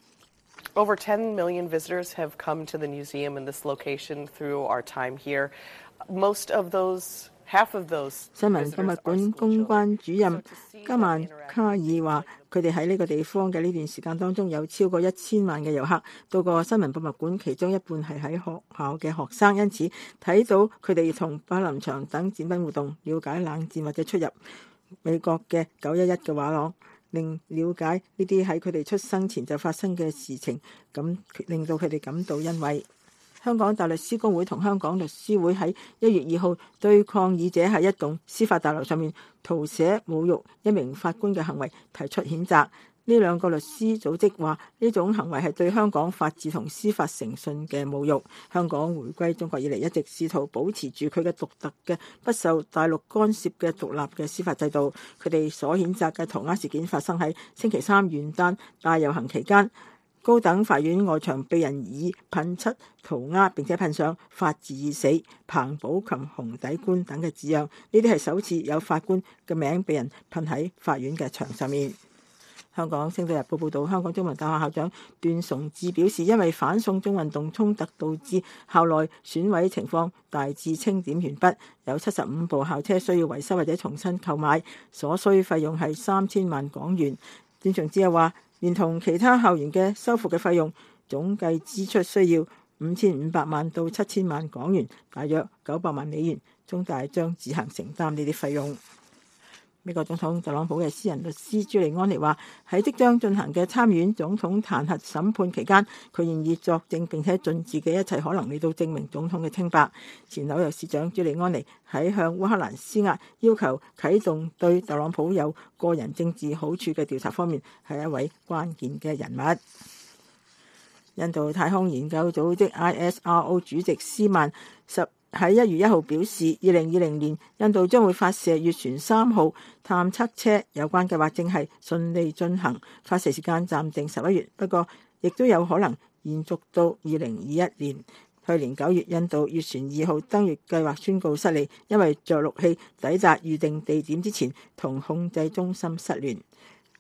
[SPEAKER 7] Over ten million visitors have come to the museum in this location through our time here. Most of those, half of those
[SPEAKER 3] 新聞博物館公關主任加曼卡爾話，佢哋喺呢個地方嘅呢段時間當中，有超過一千萬嘅遊客到過新聞博物館，其中一半係喺學校嘅學生，因此睇到佢哋同柏林牆等展品互動，了解冷戰或者出入美國嘅九一一嘅畫廊，令了解呢啲喺佢哋出生前就發生嘅事情，咁令到佢哋感到欣慰。香港大律師公會同香港律師會喺一月二號對抗議者喺一棟司法大樓上面塗寫侮辱一名法官嘅行為提出譴責。呢兩個律師組織話，呢種行為係對香港法治同司法誠信嘅侮辱。香港回歸中國以嚟一直試圖保持住佢嘅獨特嘅不受大陸干涉嘅獨立嘅司法制度。佢哋所譴責嘅塗鴉事件發生喺星期三元旦大遊行期間，高等法院外牆被人以噴漆塗鴉，並且噴上法治已死、彭寶琴紅底官等嘅字樣。呢啲係首次有法官嘅名被人噴喺法院嘅牆上面。香港《星島日報》報導，香港中文大學校長段崇智表示，因為反送中運動衝突導致校內損毀情況大致清點完畢，有七十五部校車需要維修或者重新購買，所需費用係三千萬港元。段崇智又話，連同其他校園嘅修復嘅費用，總計支出需要五千五百萬到七千萬港元，大約九百萬美元。中大將自行承擔呢啲費用。美國總統特朗普嘅私人律師朱利安尼話，喺即將進行嘅參議院總統彈劾審判期間，佢願意作證並且盡自己一切可能嚟到證明總統嘅清白。前紐約市長朱利安尼喺向烏克蘭施壓，要求啟動對特朗普有個人政治好處嘅調查方面，係一位關鍵嘅人物。印度太空研究組織 I S R O 主席斯曼十喺一月一號表示，二零二零年印度將會發射月船三號探測車，有關計劃正係順利進行，發射時間暫定十一月，不過亦都有可能延續到二零二一年。去年九月，印度月船二號登月計劃宣告失利，因為着陸器抵達預定地點之前同控制中心失聯。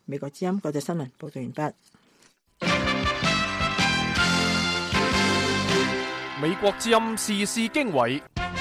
[SPEAKER 3] 美國之音國際新聞報道完畢。
[SPEAKER 1] 美國之音時事經緯。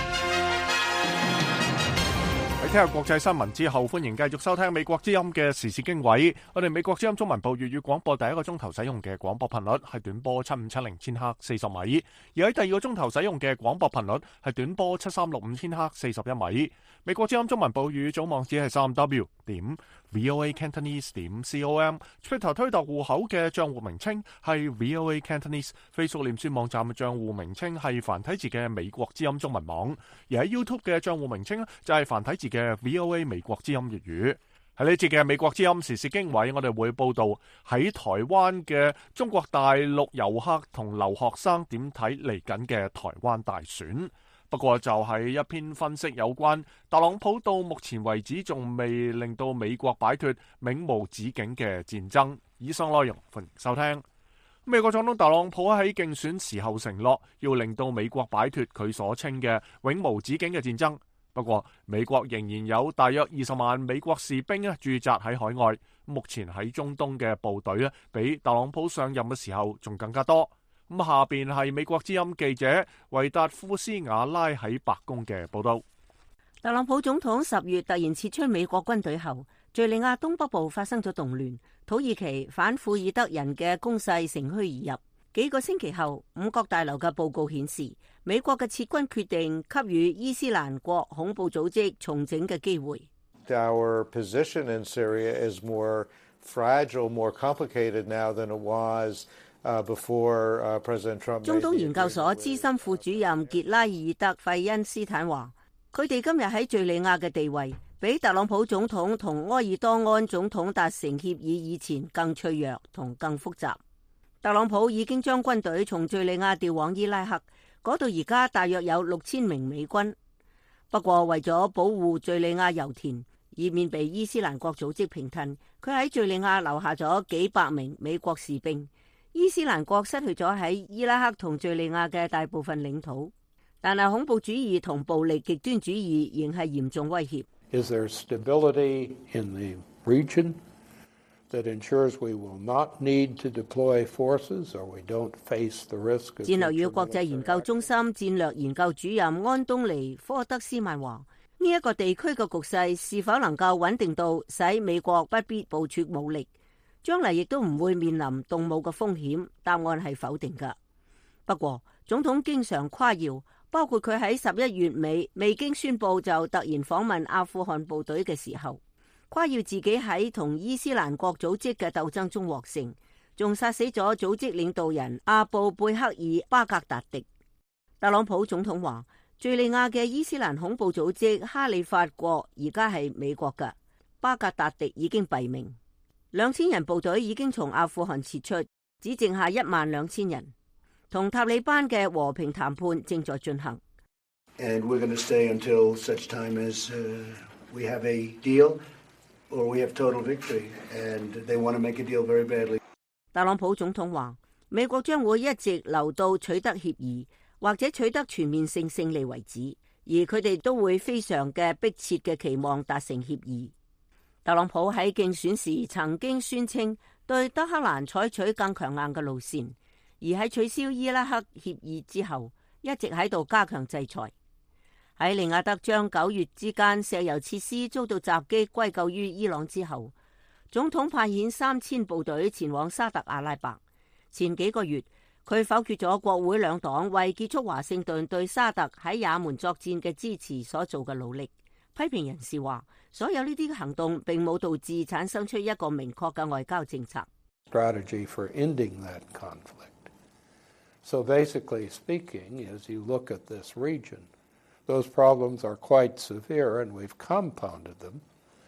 [SPEAKER 1] 喺聽日國際新聞之後，歡迎繼續收聽美國之音嘅時事經緯。我哋美國之音中文部粵語廣播第一個鐘頭使用嘅廣播頻率係短波七五七零千赫四十米，而喺第二個鐘頭使用嘅廣播頻率係短波七三六五千赫四十一米。美國之音中文部粵語總網址係三 w 點 voa cantonese 點 com，Twitter 推特戶口嘅賬戶名稱係 voa cantonese，Facebook 臉書網站嘅賬戶名稱係繁體字嘅美國之音中文網，而喺 YouTube 嘅賬戶名稱就係繁體字嘅 V O A 美國之音粵語。喺呢節嘅美國之音時事經緯，我哋會報道喺台灣嘅中國大陸遊客同留學生點睇嚟緊嘅台灣大選。不過就係一篇分析有關特朗普到目前為止仲未令到美國擺脫永無止境嘅戰爭。以上內容歡迎收聽。美國總統特朗普喺競選時候承諾要令到美國擺脫佢所稱嘅永無止境嘅戰爭。不過美國仍然有大約二十萬美國士兵咧駐紮喺海外，目前喺中東嘅部隊咧比特朗普上任嘅時候仲更加多。咁下邊係美國之音記者維達夫斯瓦拉喺白宮嘅報道。
[SPEAKER 6] 特朗普總統十月突然撤出美國軍隊後，敘利亞東北部發生咗動亂，土耳其反庫爾德人嘅攻勢乘虛而入。幾個星期後，五角大樓嘅報告顯示，美國嘅撤軍決定給予伊斯蘭國恐怖組織重整嘅機會。
[SPEAKER 8] Our position in Syria is more fragile, more complicated now than it was before President Trump.
[SPEAKER 6] 中東研究所資深副主任傑拉爾德費恩斯坦話，佢哋今日喺敘利亞嘅地位，比特朗普總統同埃爾多安總統達成協議以前更脆弱同更複雜。特朗普已經將軍隊從敘利亞調往伊拉克，嗰度而家大約有六千名美軍。不過為咗保護敘利亞油田，以免被伊斯蘭國組織平吞，佢喺敘利亞留下咗幾百名美國士兵。伊斯蘭國失去咗喺伊拉克同敘利亞嘅大部分領土，但係恐怖主義同暴力極端主義仍係嚴重威脅。
[SPEAKER 9] Is there stability in the region that ensures we will not need to deploy forces or we don't face the risk of
[SPEAKER 6] 戰略與國際研究中心戰略研究主任安東尼科德斯曼話：呢一個地區嘅局勢是否能夠穩定到使美國不必部署武力，將來亦都唔會面臨動武嘅風險？答案係否定㗎。不過總統經常誇耀，包括佢喺十一月尾未經宣佈就突然訪問阿富汗部隊嘅時候，誇耀自己喺同伊斯蘭國組織嘅鬥爭中獲勝，仲殺死咗組織領導人阿布貝克爾巴格達迪。特朗普總統話，敘利亞嘅伊斯蘭恐怖組織哈里發國而家係美國嘅，巴格達迪已經斃命，兩千人部隊已經從阿富汗撤出，只剩下一萬兩千人。同塔利班嘅和平談判正在進行。
[SPEAKER 10] And we're going to stay until such time as we have a deal or we have total victory. And they want to make a deal very badly.
[SPEAKER 6] 特朗普總統話，美國將會一直留到取得協議或者取得全面性勝利為止，而佢哋都會非常嘅迫切嘅期望達成協議。特朗普喺競選時曾經宣稱對德黑蘭採取更強硬嘅路線，而喺取消伊拉克協議之後，一直喺度加強制裁。喺利雅得將九月之間石油設施遭到襲擊歸咎於伊朗之後，總統派遣三千部隊前往沙特阿拉伯。前幾個月，佢否決咗國會兩黨為結束華盛頓對沙特喺也門作戰嘅支持所做嘅努力。批評人士話，所有呢啲行動並冇導致產生出一個明確嘅外交政策。
[SPEAKER 9] Strategy for ending that conflict. So basically speaking, as you look at this region, those problems are quite severe, and we've compounded them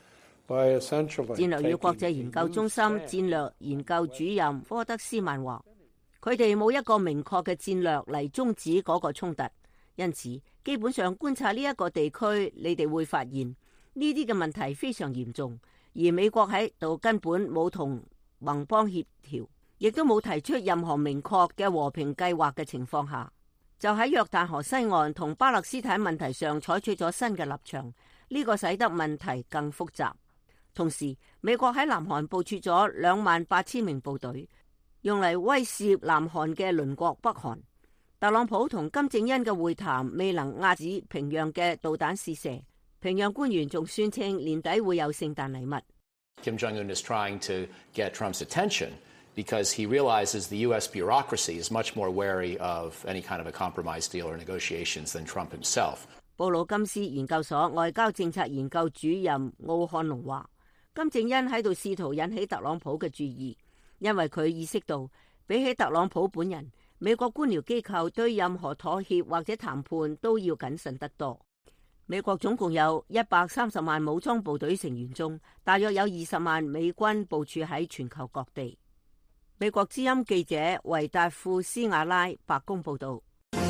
[SPEAKER 9] by essentially.
[SPEAKER 6] 戰略與國際研究中心戰略研究主任科德斯曼話，佢哋冇一個明確嘅戰略嚟終止嗰個衝突，因此基本上觀察呢一個地區，你哋會發現呢啲嘅問題非常嚴重，而美國喺度根本冇同盟邦協調，亦都冇提出任何明確嘅和平計劃嘅情況下，就喺約旦河西岸同巴勒斯坦問題上採取咗新嘅立場，呢個使得問題更複雜。 同時，美國喺南韓部署咗兩萬八千名部隊，用嚟威懾南韓嘅鄰國北韓。特朗普同金正恩嘅會談未能遏止平壤嘅導彈試射，平壤官員仲宣稱年底會有聖誕禮物。
[SPEAKER 11] Kim Jong-un is trying to get Trump's attention because he realizes the U S bureaucracy is much more wary of any kind of a compromise deal or negotiations than Trump himself.
[SPEAKER 6] 布魯金斯研究所外交政策研究主任奧漢龍話，金正恩喺度試圖引起特朗普嘅注意，因為佢意識到比起特朗普本人，美國官僚機構對任何妥協或者談判都要謹慎得多。美國總共有一百三十萬武裝部隊成員中，大約有二十萬美軍部署喺全球各地。美國之音記者維達庫斯亞拉白宮報道。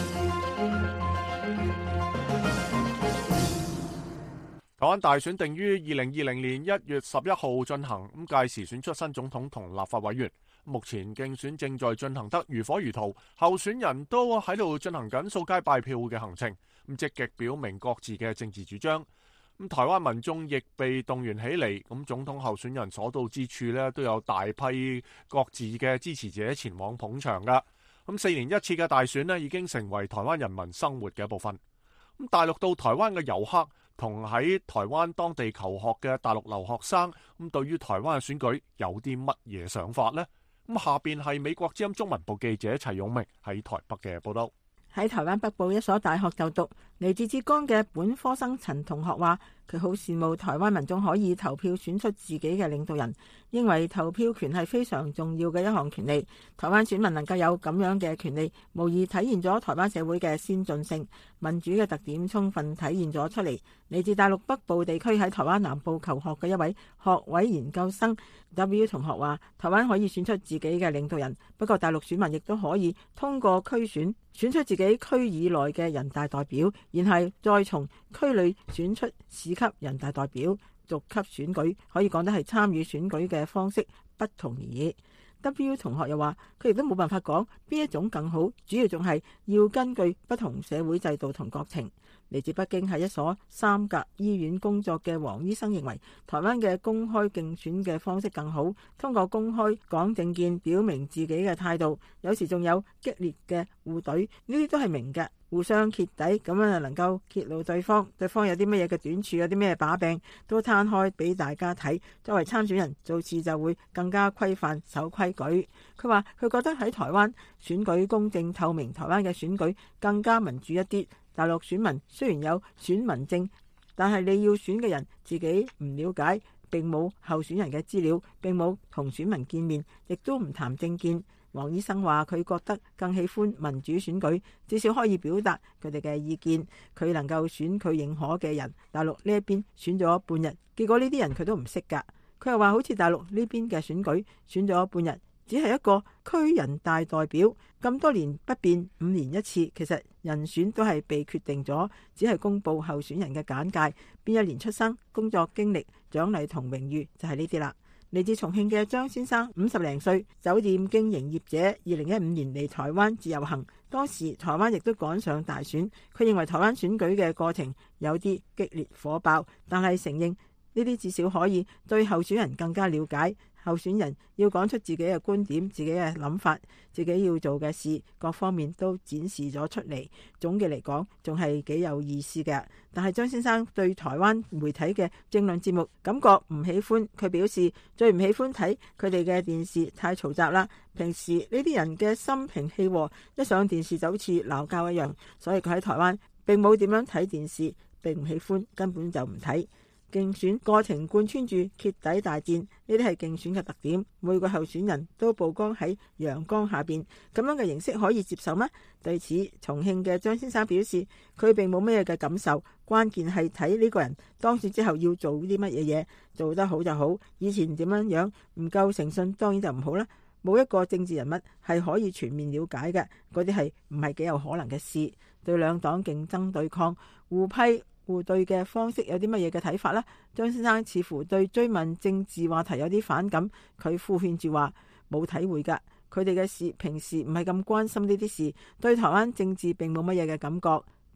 [SPEAKER 1] 台灣大選定於二零二零年一月十一號進行，咁屆時選出新總統同立法委員。目前競選正在進行得如火如荼，候選人都喺度進行緊掃街拜票嘅行程，咁積極表明各自嘅政治主張。咁台灣民眾亦被動員起嚟，咁總統候選人所到之處呢，都有大批各自嘅支持者前往捧場噶。咁四年一次嘅大選呢，已經成為台灣人民生活嘅一部分。咁大陸到台灣嘅遊客同喺台灣當地求學嘅大陸留學生，咁對於台灣嘅選舉有啲乜嘢想法呢？咁下邊係美國之音中文部記者齊勇明喺台北嘅報道。
[SPEAKER 3] 喺台灣北部一所大學就讀，嚟自浙江嘅本科生陳同學話，佢好羨慕台灣民眾可以投票選出自己嘅領導人，認為投票權係非常重要嘅一項權利。台灣選民能夠有咁樣嘅權利，無疑體現咗台灣社會嘅先進性，民主嘅特點充分體現咗出嚟。嚟自大陸北部地區喺台灣南部求學嘅一位學位研究生 W 同學話，台灣可以選出自己嘅領導人，不過大陸選民亦都可以通過區選選出自己區以內嘅人大代表，然後再從區裏選出市級人大代表，逐級選舉，可以講得係參與選舉嘅方式不同而已。W 同學又話，佢亦都冇辦法講邊一種更好，主要仲係要根據不同社會制度同國情。嚟自北京喺一所三甲醫院工作嘅黃醫生認為，台灣嘅公開競選嘅方式更好，通過公開講政見，表明自己嘅態度，有時仲有激烈嘅互懟，呢啲都係明嘅，互相揭底，咁樣就能夠揭露對方，對方有啲乜嘢嘅短處，有啲咩把柄，都攤開俾大家睇。作為參選人，做事就會更加規範守規矩。佢話佢覺得喺台灣選舉公正透明，台灣嘅選舉更加民主一啲。大陸選民雖然有選民證，但係你要選嘅人自己唔了解，並冇候選人嘅資料，並冇同選民見面，亦都唔談政見。黃醫生話佢覺得更喜歡民主選舉，至少可以表達佢哋嘅意見，佢能夠選佢認可嘅人。大陸呢一邊選咗半日，結果呢啲人佢都唔識㗎。佢又話好似大陸呢邊嘅選舉選咗半日，只係一個區人大代表，咁多年不變，五年一次，其實人選都係被決定咗，只係公布候選人嘅簡介，邊一年出生、工作經歷、獎勵同榮譽就係呢啲啦。嚟自重慶嘅張先生，五十零歲，酒店經營業者，二零一五年嚟台灣自由行，當時台灣亦都趕上大選，佢認為台灣選舉嘅過程有啲激烈火爆，但係承認呢啲至少可以對候選人更加了解。候選人要講出自己嘅觀點、自己嘅諗法、自己要做嘅事，各方面都展示咗出嚟。總嘅嚟講，仲係幾有意思嘅。但係張先生對台灣媒體嘅政論節目感覺唔喜歡，佢表示最唔喜歡睇佢哋嘅電視，太嘈雜啦。平時呢啲人嘅心平氣和，一上電視就好似鬧交一樣，所以佢喺台灣並冇點樣睇電視，並唔喜歡，根本就唔睇。競選過程貫穿住揭底大戰，呢啲係競選嘅特點。每個候選人都曝光喺陽光下邊，咁樣嘅形式可以接受嗎？對此，重慶嘅張先生表示，佢並冇咩嘅感受，關鍵係睇呢個人當選之後要做啲乜嘢嘢，做得好就好。以前點樣樣唔夠誠信，當然就唔好啦。冇一個政治人物係可以全面了解嘅，嗰啲係唔係幾有可能嘅事。對兩黨競爭對抗、互批互對嘅方式有啲乜嘢嘅睇法呢？張先生似乎對追問政治話題有啲反感，佢敷衍住話冇體會㗎，佢哋嘅事平時唔係咁關心呢啲事，對台灣政治並冇乜嘢嘅感覺。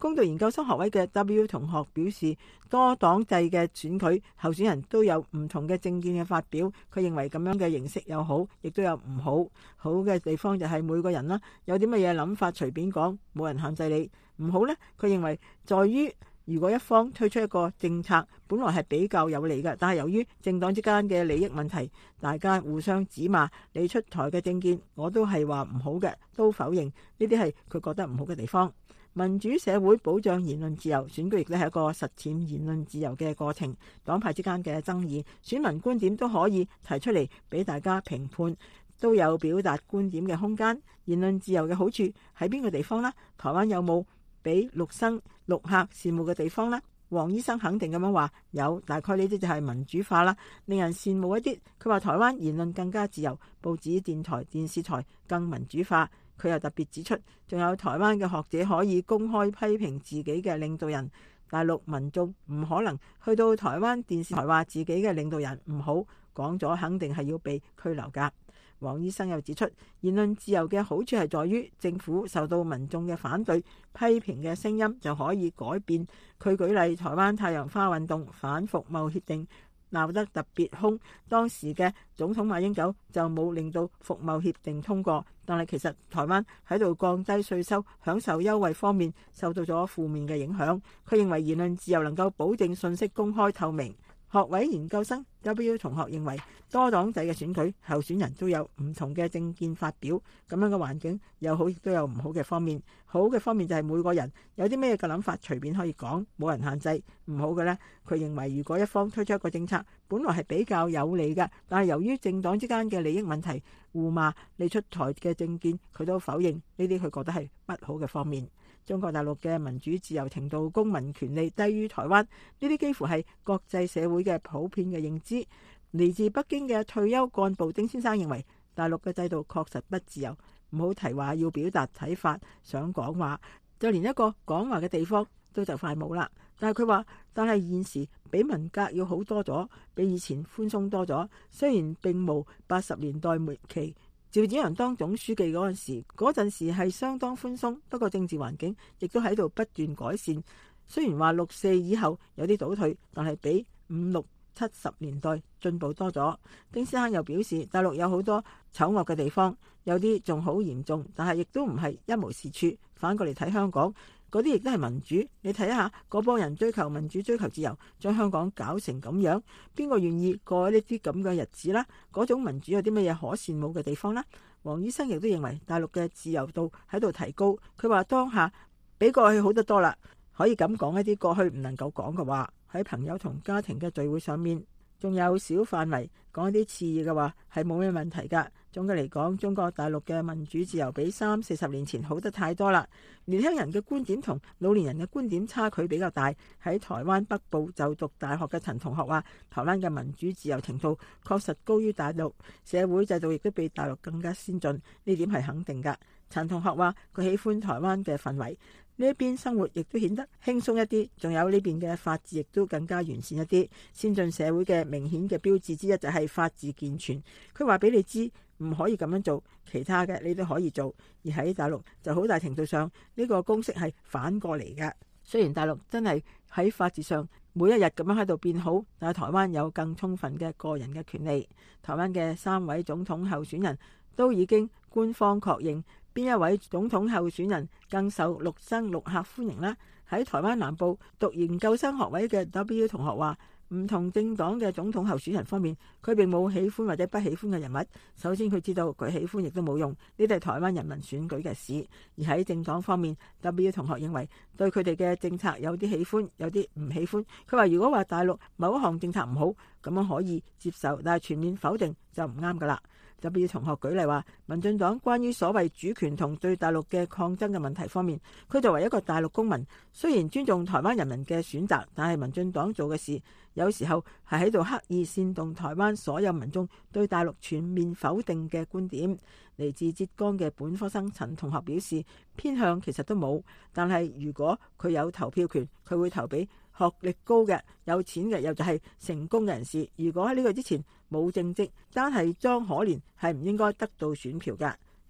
[SPEAKER 3] 公道研究生學位嘅 W 同學表示，多黨制嘅選舉候選人都有唔同嘅政見嘅發表，佢認為咁樣嘅形式有好，亦都有唔好。好嘅地方就係每個人啦，有啲乜嘢諗法隨便講，冇人限制你。唔好呢，佢認為在於如果一方推出一個政策，本來係比較有利嘅，但係由於政黨之間嘅利益問題，大家互相指罵，你出台嘅政見我都係話唔好嘅，都否認，呢啲係佢覺得唔好嘅地方。民主社會保障言論自由，選舉亦都係一個實踐言論自由嘅過程。黨派之間嘅爭議，選民觀點都可以提出嚟俾大家評判，都有表達觀點嘅空間。言論自由嘅好處喺邊個地方呢？台灣有冇俾陸生陸客羨慕嘅地方呢？黃醫生肯定咁樣話有，大概呢啲就係民主化啦，令人羨慕一啲。佢話台灣言論更加自由，報紙、電台、電視台更民主化。佢又特別指出，仲有台灣嘅學者可以公開批評自己嘅領導人，大陸民眾唔可能去到台灣電視台話自己嘅領導人唔好，講咗肯定係要被拘留㗎。黃醫生又指出，言論自由嘅好處係在於政府受到民眾嘅反對批評嘅聲音就可以改變。佢舉例台灣太陽花運動反服貿協定鬧得特別兇，當時嘅總統馬英九就冇令到服貿協定通過，但係其實台灣喺度降低稅收、享受優惠方面受到咗負面嘅影響。佢認為言論自由能夠保證信息公開透明。學位研究生 W 同學認為，多黨制嘅選舉候選人都有唔同嘅政見發表，咁樣嘅環境有好亦都有唔好嘅方面。好嘅方面就係每個人有啲咩嘅諗法隨便可以講，冇人限制。唔好嘅呢，佢認為如果一方推出一個政策，本來係比較有利嘅，但係由於政黨之間嘅利益問題互罵，你出台嘅政見佢都否認，呢啲佢覺得係不好嘅方面。中國大陸嘅民主自由程度、公民權利低於台灣，呢啲幾乎係國際社會嘅普遍嘅認知。嚟自北京嘅退休幹部丁先生認為，大陸嘅制度確實不自由，唔好提話要表達睇法、想講話，就連一個講話嘅地方都就快冇啦。但係佢話，但係現時比文革要好多咗，比以前寬鬆多咗。雖然並無八十年代末期趙紫陽當總書記嗰陣時，嗰陣時係相當寬鬆，不過政治環境亦都喺度不斷改善。雖然話六四以後有啲倒退，但係比五六七十年代進步多咗。丁先生又表示，大陸有好多醜惡嘅地方，有啲仲好嚴重，但係亦都唔係一無是處。反過嚟睇香港，嗰啲亦都係民主。你睇下嗰幫人追求民主、追求自由，將香港搞成咁樣，邊個願意過呢啲咁嘅日子啦？嗰種民主有啲乜嘢可羨慕嘅地方呢？黃醫生亦都認為大陸嘅自由度喺度提高。佢話當下比過去好得多啦，可以咁講一啲過去唔能夠講嘅話。喺朋友同家庭嘅聚會上面，仲有小範圍講一啲刺耳嘅話，係冇咩問題㗎。總嘅嚟講，中國大陸嘅民主自由比三四十年前好得太多啦。年輕人嘅觀點同老年人嘅觀點差距比較大。喺台灣北部就讀大學嘅陳同學話，台灣嘅民主自由程度確實高於大陸，社會制度亦都比大陸更加先進，呢點係肯定㗎。陳同學話佢喜歡台灣嘅氛圍。呢一邊生活亦都顯得輕鬆一啲，仲有呢邊嘅法治亦都更加完善一啲。先進社會嘅明顯嘅標誌之一就係法治健全。佢話俾你知唔可以咁樣做，其他嘅你都可以做。而喺大陸就好大程度上呢個公式係反過嚟嘅。雖然大陸真係喺法治上每一日咁樣喺度變好，但係台灣有更充分嘅個人嘅權利。台灣嘅三位總統候選人都已經官方確認。邊一位總統候選人更受陸生陸客歡迎呢？喺台灣南部讀研究生學位嘅 W 同學話，唔同政黨嘅總統候選人方面，佢並冇喜歡或者不喜歡嘅人物。首先佢知道佢喜歡亦都冇用，呢啲係台灣人民選舉嘅事。而喺政黨方面 ，W 同學認為對佢哋嘅政策有啲喜歡，有啲唔喜歡。佢話如果話大陸某一項政策唔好，咁樣可以接受，但係全面否定就唔啱噶啦。W 同學舉例話，民進黨關於所謂主權同對大陸嘅抗爭嘅問題方面，佢作為一個大陸公民，雖然尊重台灣人民嘅選擇，但係民進黨做嘅事，有時候係喺度刻意煽動台灣所有民眾對大陸全面否定嘅觀點。嚟自浙江嘅本科生陳同學表示，偏向其實都冇，但係如果佢有投票權，佢會投俾學歷高嘅、有錢嘅，又就係成功嘅人士。如果喺呢個之前冇政績，單係裝可憐係唔應該得到選票㗎。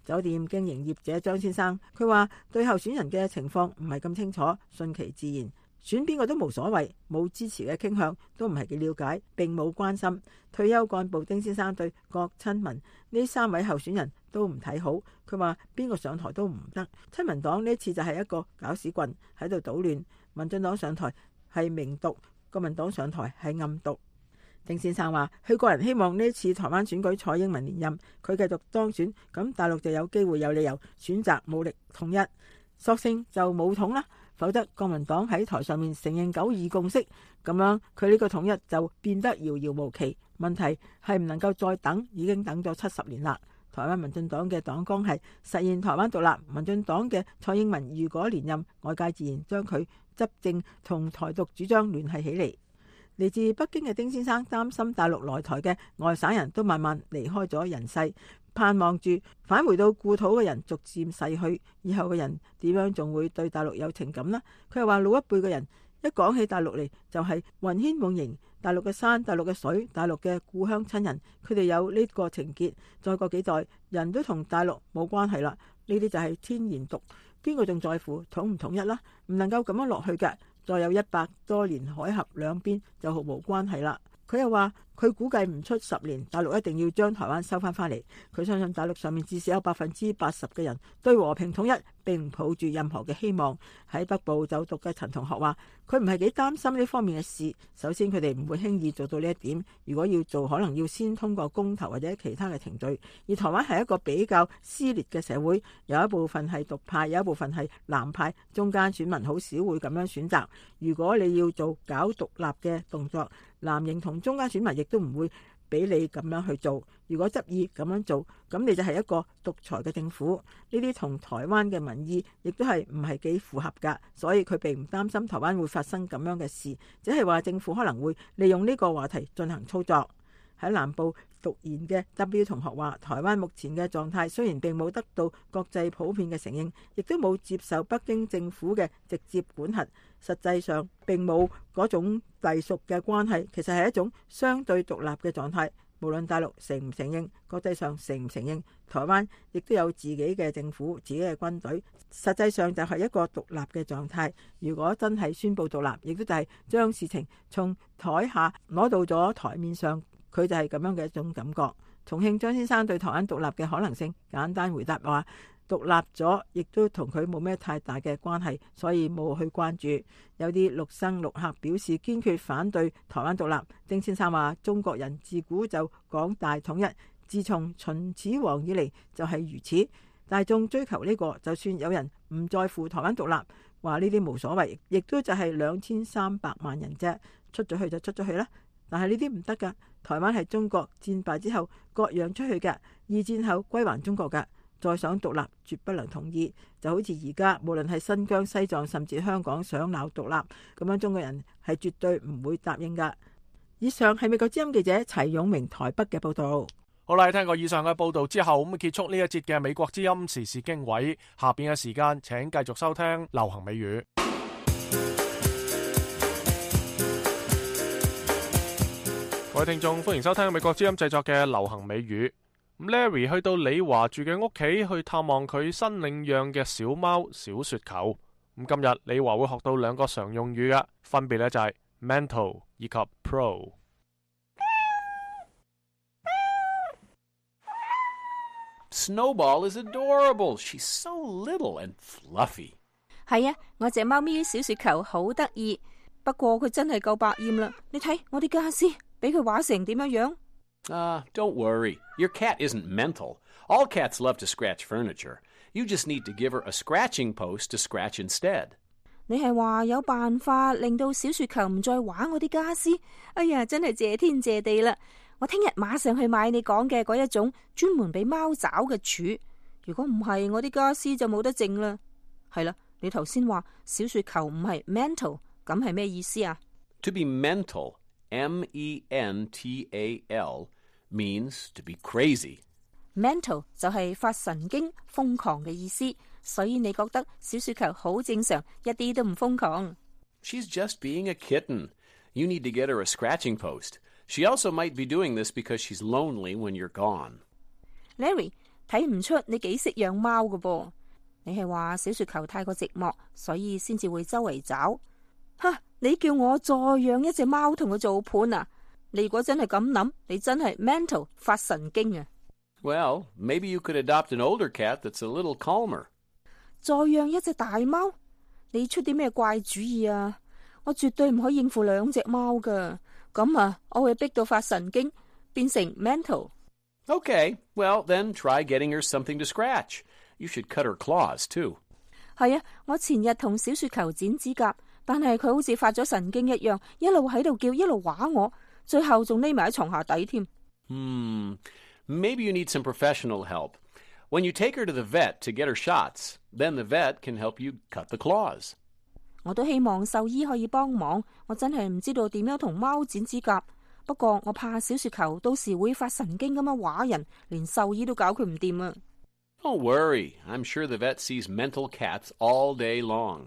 [SPEAKER 3] 酒店經營業者張先生，佢話對候選人嘅情況唔係咁清楚，順其自然，選邊個都無所謂，冇支持嘅傾向，都唔係幾了解，並冇關心。退休幹部丁先生對各親民呢三位候選人都唔睇好，佢話邊個上台都唔得。親民黨呢次就係一個搞屎棍喺度搗亂，民進黨上台係明獨，國民黨上台係暗獨。丁先生話佢個人希望呢次台灣選舉蔡英文連任，佢繼續當選，咁大陸就有機會有理由選擇武力統一，索性就武統啦，否則國民黨喺台上面承認九二共識，咁樣佢呢個統一就變得遙遙無期。問題係唔能夠再等，已經等咗七十年啦。台灣民進黨嘅黨綱係實現台灣獨立，民進黨嘅蔡英文如果連任，外界自然將佢執政同台獨主張聯繫起嚟。嚟自北京嘅丁先生擔心大陸來台嘅外省人都慢慢離開咗人世，盼望住返回到故土嘅人逐漸逝去，以後嘅人點樣仲會對大陸有情感呢？佢又話老一輩嘅人一講起大陸嚟就係魂牽夢縈，大陸嘅山、大陸嘅水、大陸嘅故鄉親人，佢哋有呢個情結。再過幾代人都同大陸冇關係啦，呢啲就係天然獨，邊個仲在乎統唔統一啦？唔能夠咁樣落去嘅。再有一百多年海峽兩邊就毫無關係啦。佢又話佢估計唔出十年，大陸一定要將台灣收翻翻嚟。佢相信大陸上面至少有百分之八十嘅人對和平統一並唔抱住任何嘅希望。喺北部就讀嘅陳同學話，佢唔係幾擔心呢方面嘅事。首先佢哋唔會輕易做到呢一點，如果要做，可能要先通過公投或者其他嘅程序。而台灣係一個比較撕裂嘅社會，有一部分係獨派，有一部分係藍派，中間選民好少會咁樣選擇。如果你要做搞獨立嘅動作，藍營同中間選民亦都唔會俾你咁樣去做。如果執意咁樣做，咁你就係一個獨裁嘅政府。呢啲同台灣嘅民意亦都係唔係幾符合噶，所以佢並唔擔心台灣會發生咁樣嘅事，只係話政府可能會利用呢個話題進行操作。喺南部讀研嘅 W 同學話，台灣目前嘅狀態雖然並冇得到國際普遍嘅承認，亦都冇接受北京政府嘅直接管轄，實際上並冇嗰種隸屬嘅關係，其實係一種相對獨立嘅狀態。無論大陸承唔承認，國際上承唔承認，台灣亦都有自己嘅政府、自己嘅軍隊，實際上就係一個獨立嘅狀態。如果真係宣布獨立，亦都就係將事情從台下攞到咗台面上，佢就係咁樣嘅一種感覺。重慶張先生對台灣獨立嘅可能性簡單回答話，獨立咗亦都同佢冇咩太大嘅關係，所以冇去關注。有啲陸生陸客表示堅決反對台灣獨立。丁先生話，中國人自古就講大統一，自從秦始皇以嚟就係如此。大眾追求呢個，就算有人唔在乎台灣獨立，話呢啲無所謂，亦都就係兩千三百萬人啫，出咗去就出咗去啦。但係呢啲唔得噶，台灣係中國戰敗之後割讓出去嘅，二戰後歸還中國噶。再想獨立，絕不能同意。就好似而家，無論係新疆、西藏，甚至香港想鬧獨立，咁樣中國人係絕對唔會答應噶。以上係美國之音記者齊永明台北嘅報道。
[SPEAKER 1] 好啦，聽過以上嘅報道之後，咁結束呢一節嘅美國之音時事經緯。下邊嘅時間，請繼續收聽流行美語。各位聽眾，歡迎收聽美國之音製作嘅流行美語。Larry 去到李華住嘅屋企去探望佢新領養嘅小貓小雪球。咁今日李華會學到兩個常用語嘅，分別咧就係 mental 以及 pro。
[SPEAKER 12] Snowball is adorable. She's so little and fluffy.
[SPEAKER 13] 係啊，我隻貓咪小雪球好得意，不過佢真係夠百厭啦。你睇我啲家私，俾佢畫成點樣樣
[SPEAKER 12] ？Ah, uh, don't worry. Your cat isn't mental. All cats love to scratch furniture. You just need to give her a scratching post to scratch instead.
[SPEAKER 13] 你係話有辦法令到小雪球唔再玩我啲家私？哎呀，真係謝天謝地啦！我聽日馬上去買你講嘅嗰一種專門俾貓爪嘅柱。如果唔係，我啲家私就冇得剩啦。係啦，你頭先話小雪球唔係 mental， 咁係咩意思啊？
[SPEAKER 12] To be mental, M E N T A L, means to be crazy.
[SPEAKER 13] Mental 就係發神經、瘋狂嘅意思，所以你覺得小雪球好正常，一啲都唔瘋狂。
[SPEAKER 12] She's just being a kitten. You need to get her a scratching post. She also might be doing this because she's lonely when you're gone.
[SPEAKER 13] Larry， 睇唔出你幾識養貓㗎噃。你係話小雪球太過寂寞，所以先至會周圍找。哈！你叫我再養一隻貓同佢做伴啊？你如果真係咁諗，你真係 mental 發神經啊！
[SPEAKER 12] Well, maybe you could adopt an older cat that's a little calmer.
[SPEAKER 13] 再養一隻大貓？你出啲咩怪主意啊？我絕對唔可以應付兩隻貓噶。咁啊，我會逼到發神經，變成 mental。
[SPEAKER 12] Okay, well then try getting her something to scratch. You should cut her claws too.
[SPEAKER 13] 係啊，我前日同小雪球剪指甲，但係佢好似發咗神經一樣，一路喺度叫，一路話我，最後仲匿埋喺床下底添。
[SPEAKER 12] Hmm, maybe you need some professional help. When you take her to the vet to get her shots, then the vet can help you cut the claws.
[SPEAKER 13] 我都希望獸醫可以幫忙，我真係唔知道點樣同貓剪指甲。不過我怕小雪球到時會發神經咁樣話人，連獸醫都搞佢唔掂啊。
[SPEAKER 12] Don't worry, I'm sure the vet sees mental cats all day long.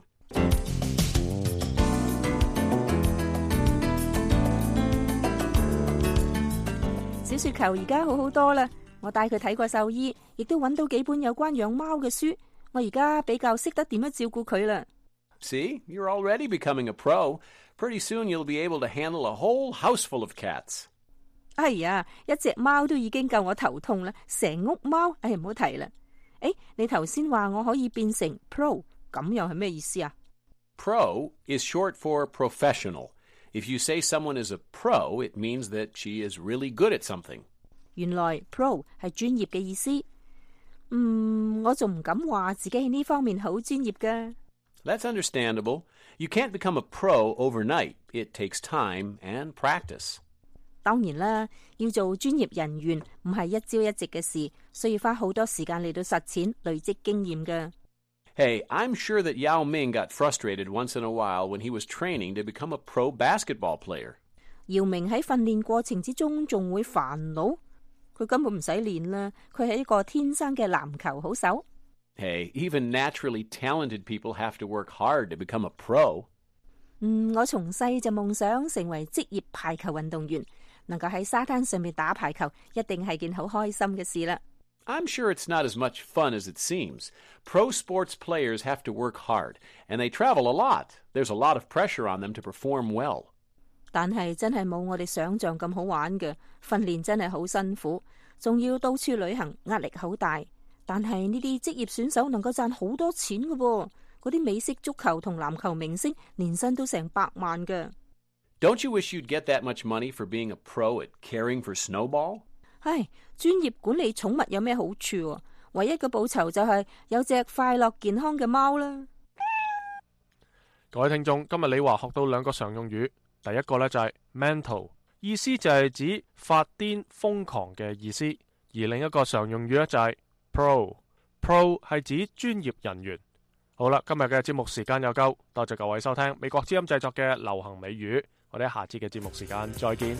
[SPEAKER 13] 小雪球而家好好多啦，我帶佢睇過獸醫，亦都揾到幾本有關養貓嘅書，我而家比較識得點樣照顧佢啦。
[SPEAKER 12] See, you're already becoming a pro. Pretty soon you'll be able to handle a whole house full of cats.
[SPEAKER 13] 哎呀，一隻貓都已經夠我頭痛啦，成屋貓，哎，唔好提啦。誒，你頭先話我可以變成 pro， 咁又係咩意思啊？
[SPEAKER 12] Pro is short for professional. If you say someone is a pro, it means that she is really good at something.
[SPEAKER 13] 原來 pro 係專業嘅意思。嗯，我仲唔敢話自己喺呢方面好專業㗎。
[SPEAKER 12] That's understandable. You can't become a pro overnight. It takes time and practice.
[SPEAKER 13] 當然啦，要做專業人員唔係一朝一夕嘅事，需要花好多時間嚟到實踐，累積經驗㗎。
[SPEAKER 12] Hey, I'm sure that Yao Ming got frustrated once in a while when he was training to become a pro basketball player.
[SPEAKER 13] 姚明喺訓練過程之中仲會煩惱，佢根本唔使練啦，佢係一個天生嘅籃球好手。
[SPEAKER 12] Hey, even naturally talented people have to work hard to become a pro.
[SPEAKER 13] 嗯，我從細就夢想成為職業排球運動員，能夠喺沙灘上面打排球，一定係件好開心嘅事啦。
[SPEAKER 12] I'm sure it's not as much fun as it seems. Pro sports players have to work hard, and they travel a lot. There's a lot of pressure on them to perform well.
[SPEAKER 13] 但係真係冇我哋想象咁好玩嘅，訓練真係好辛苦，仲要到處旅行，壓力好大。但係呢啲職業選手能夠賺好多錢嘅噃，嗰啲美式足球同籃球明星年薪都成百萬嘅。
[SPEAKER 12] Don't you wish you'd get that much money for being a pro at caring for Snowball?
[SPEAKER 13] 唉，專業管理寵物有咩好處？唯一嘅報酬就係有隻快樂健康嘅貓啦。
[SPEAKER 1] 各位聽眾，今日李華學到兩個常用語，第一個呢就係 mental， 意思就係指發癲、瘋狂嘅意思，而另一個常用語呢就係Pro， Pro 係指專業人員。好啦，今日嘅節目時間又夠，多謝各位收聽美國之音製作嘅流行美語，我哋下次嘅節目時間再見。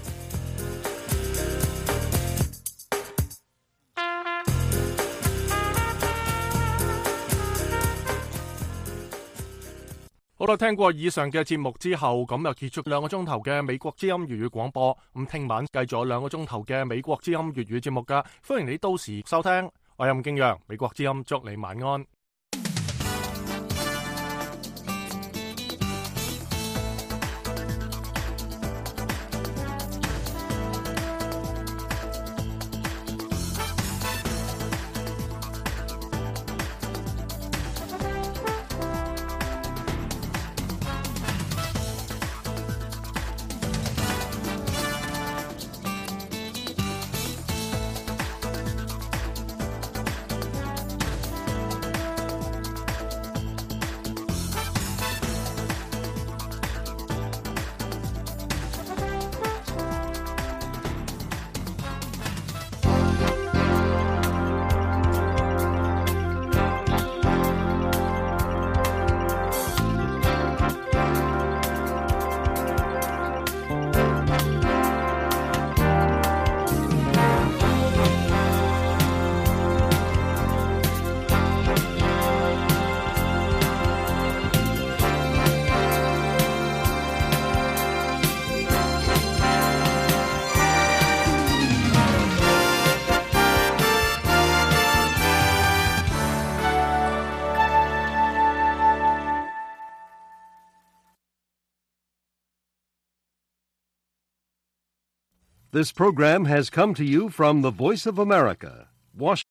[SPEAKER 1] 好啦，聽過以上嘅節目之後，咁又結束兩個鐘頭嘅美國之音粵語廣播。咁聽晚繼續有兩個鐘頭嘅美國之音粵語節目噶，歡迎你到時收聽。我係任敬陽，美國之音祝你晚安。
[SPEAKER 14] This program has come to you from the Voice of America, Washington.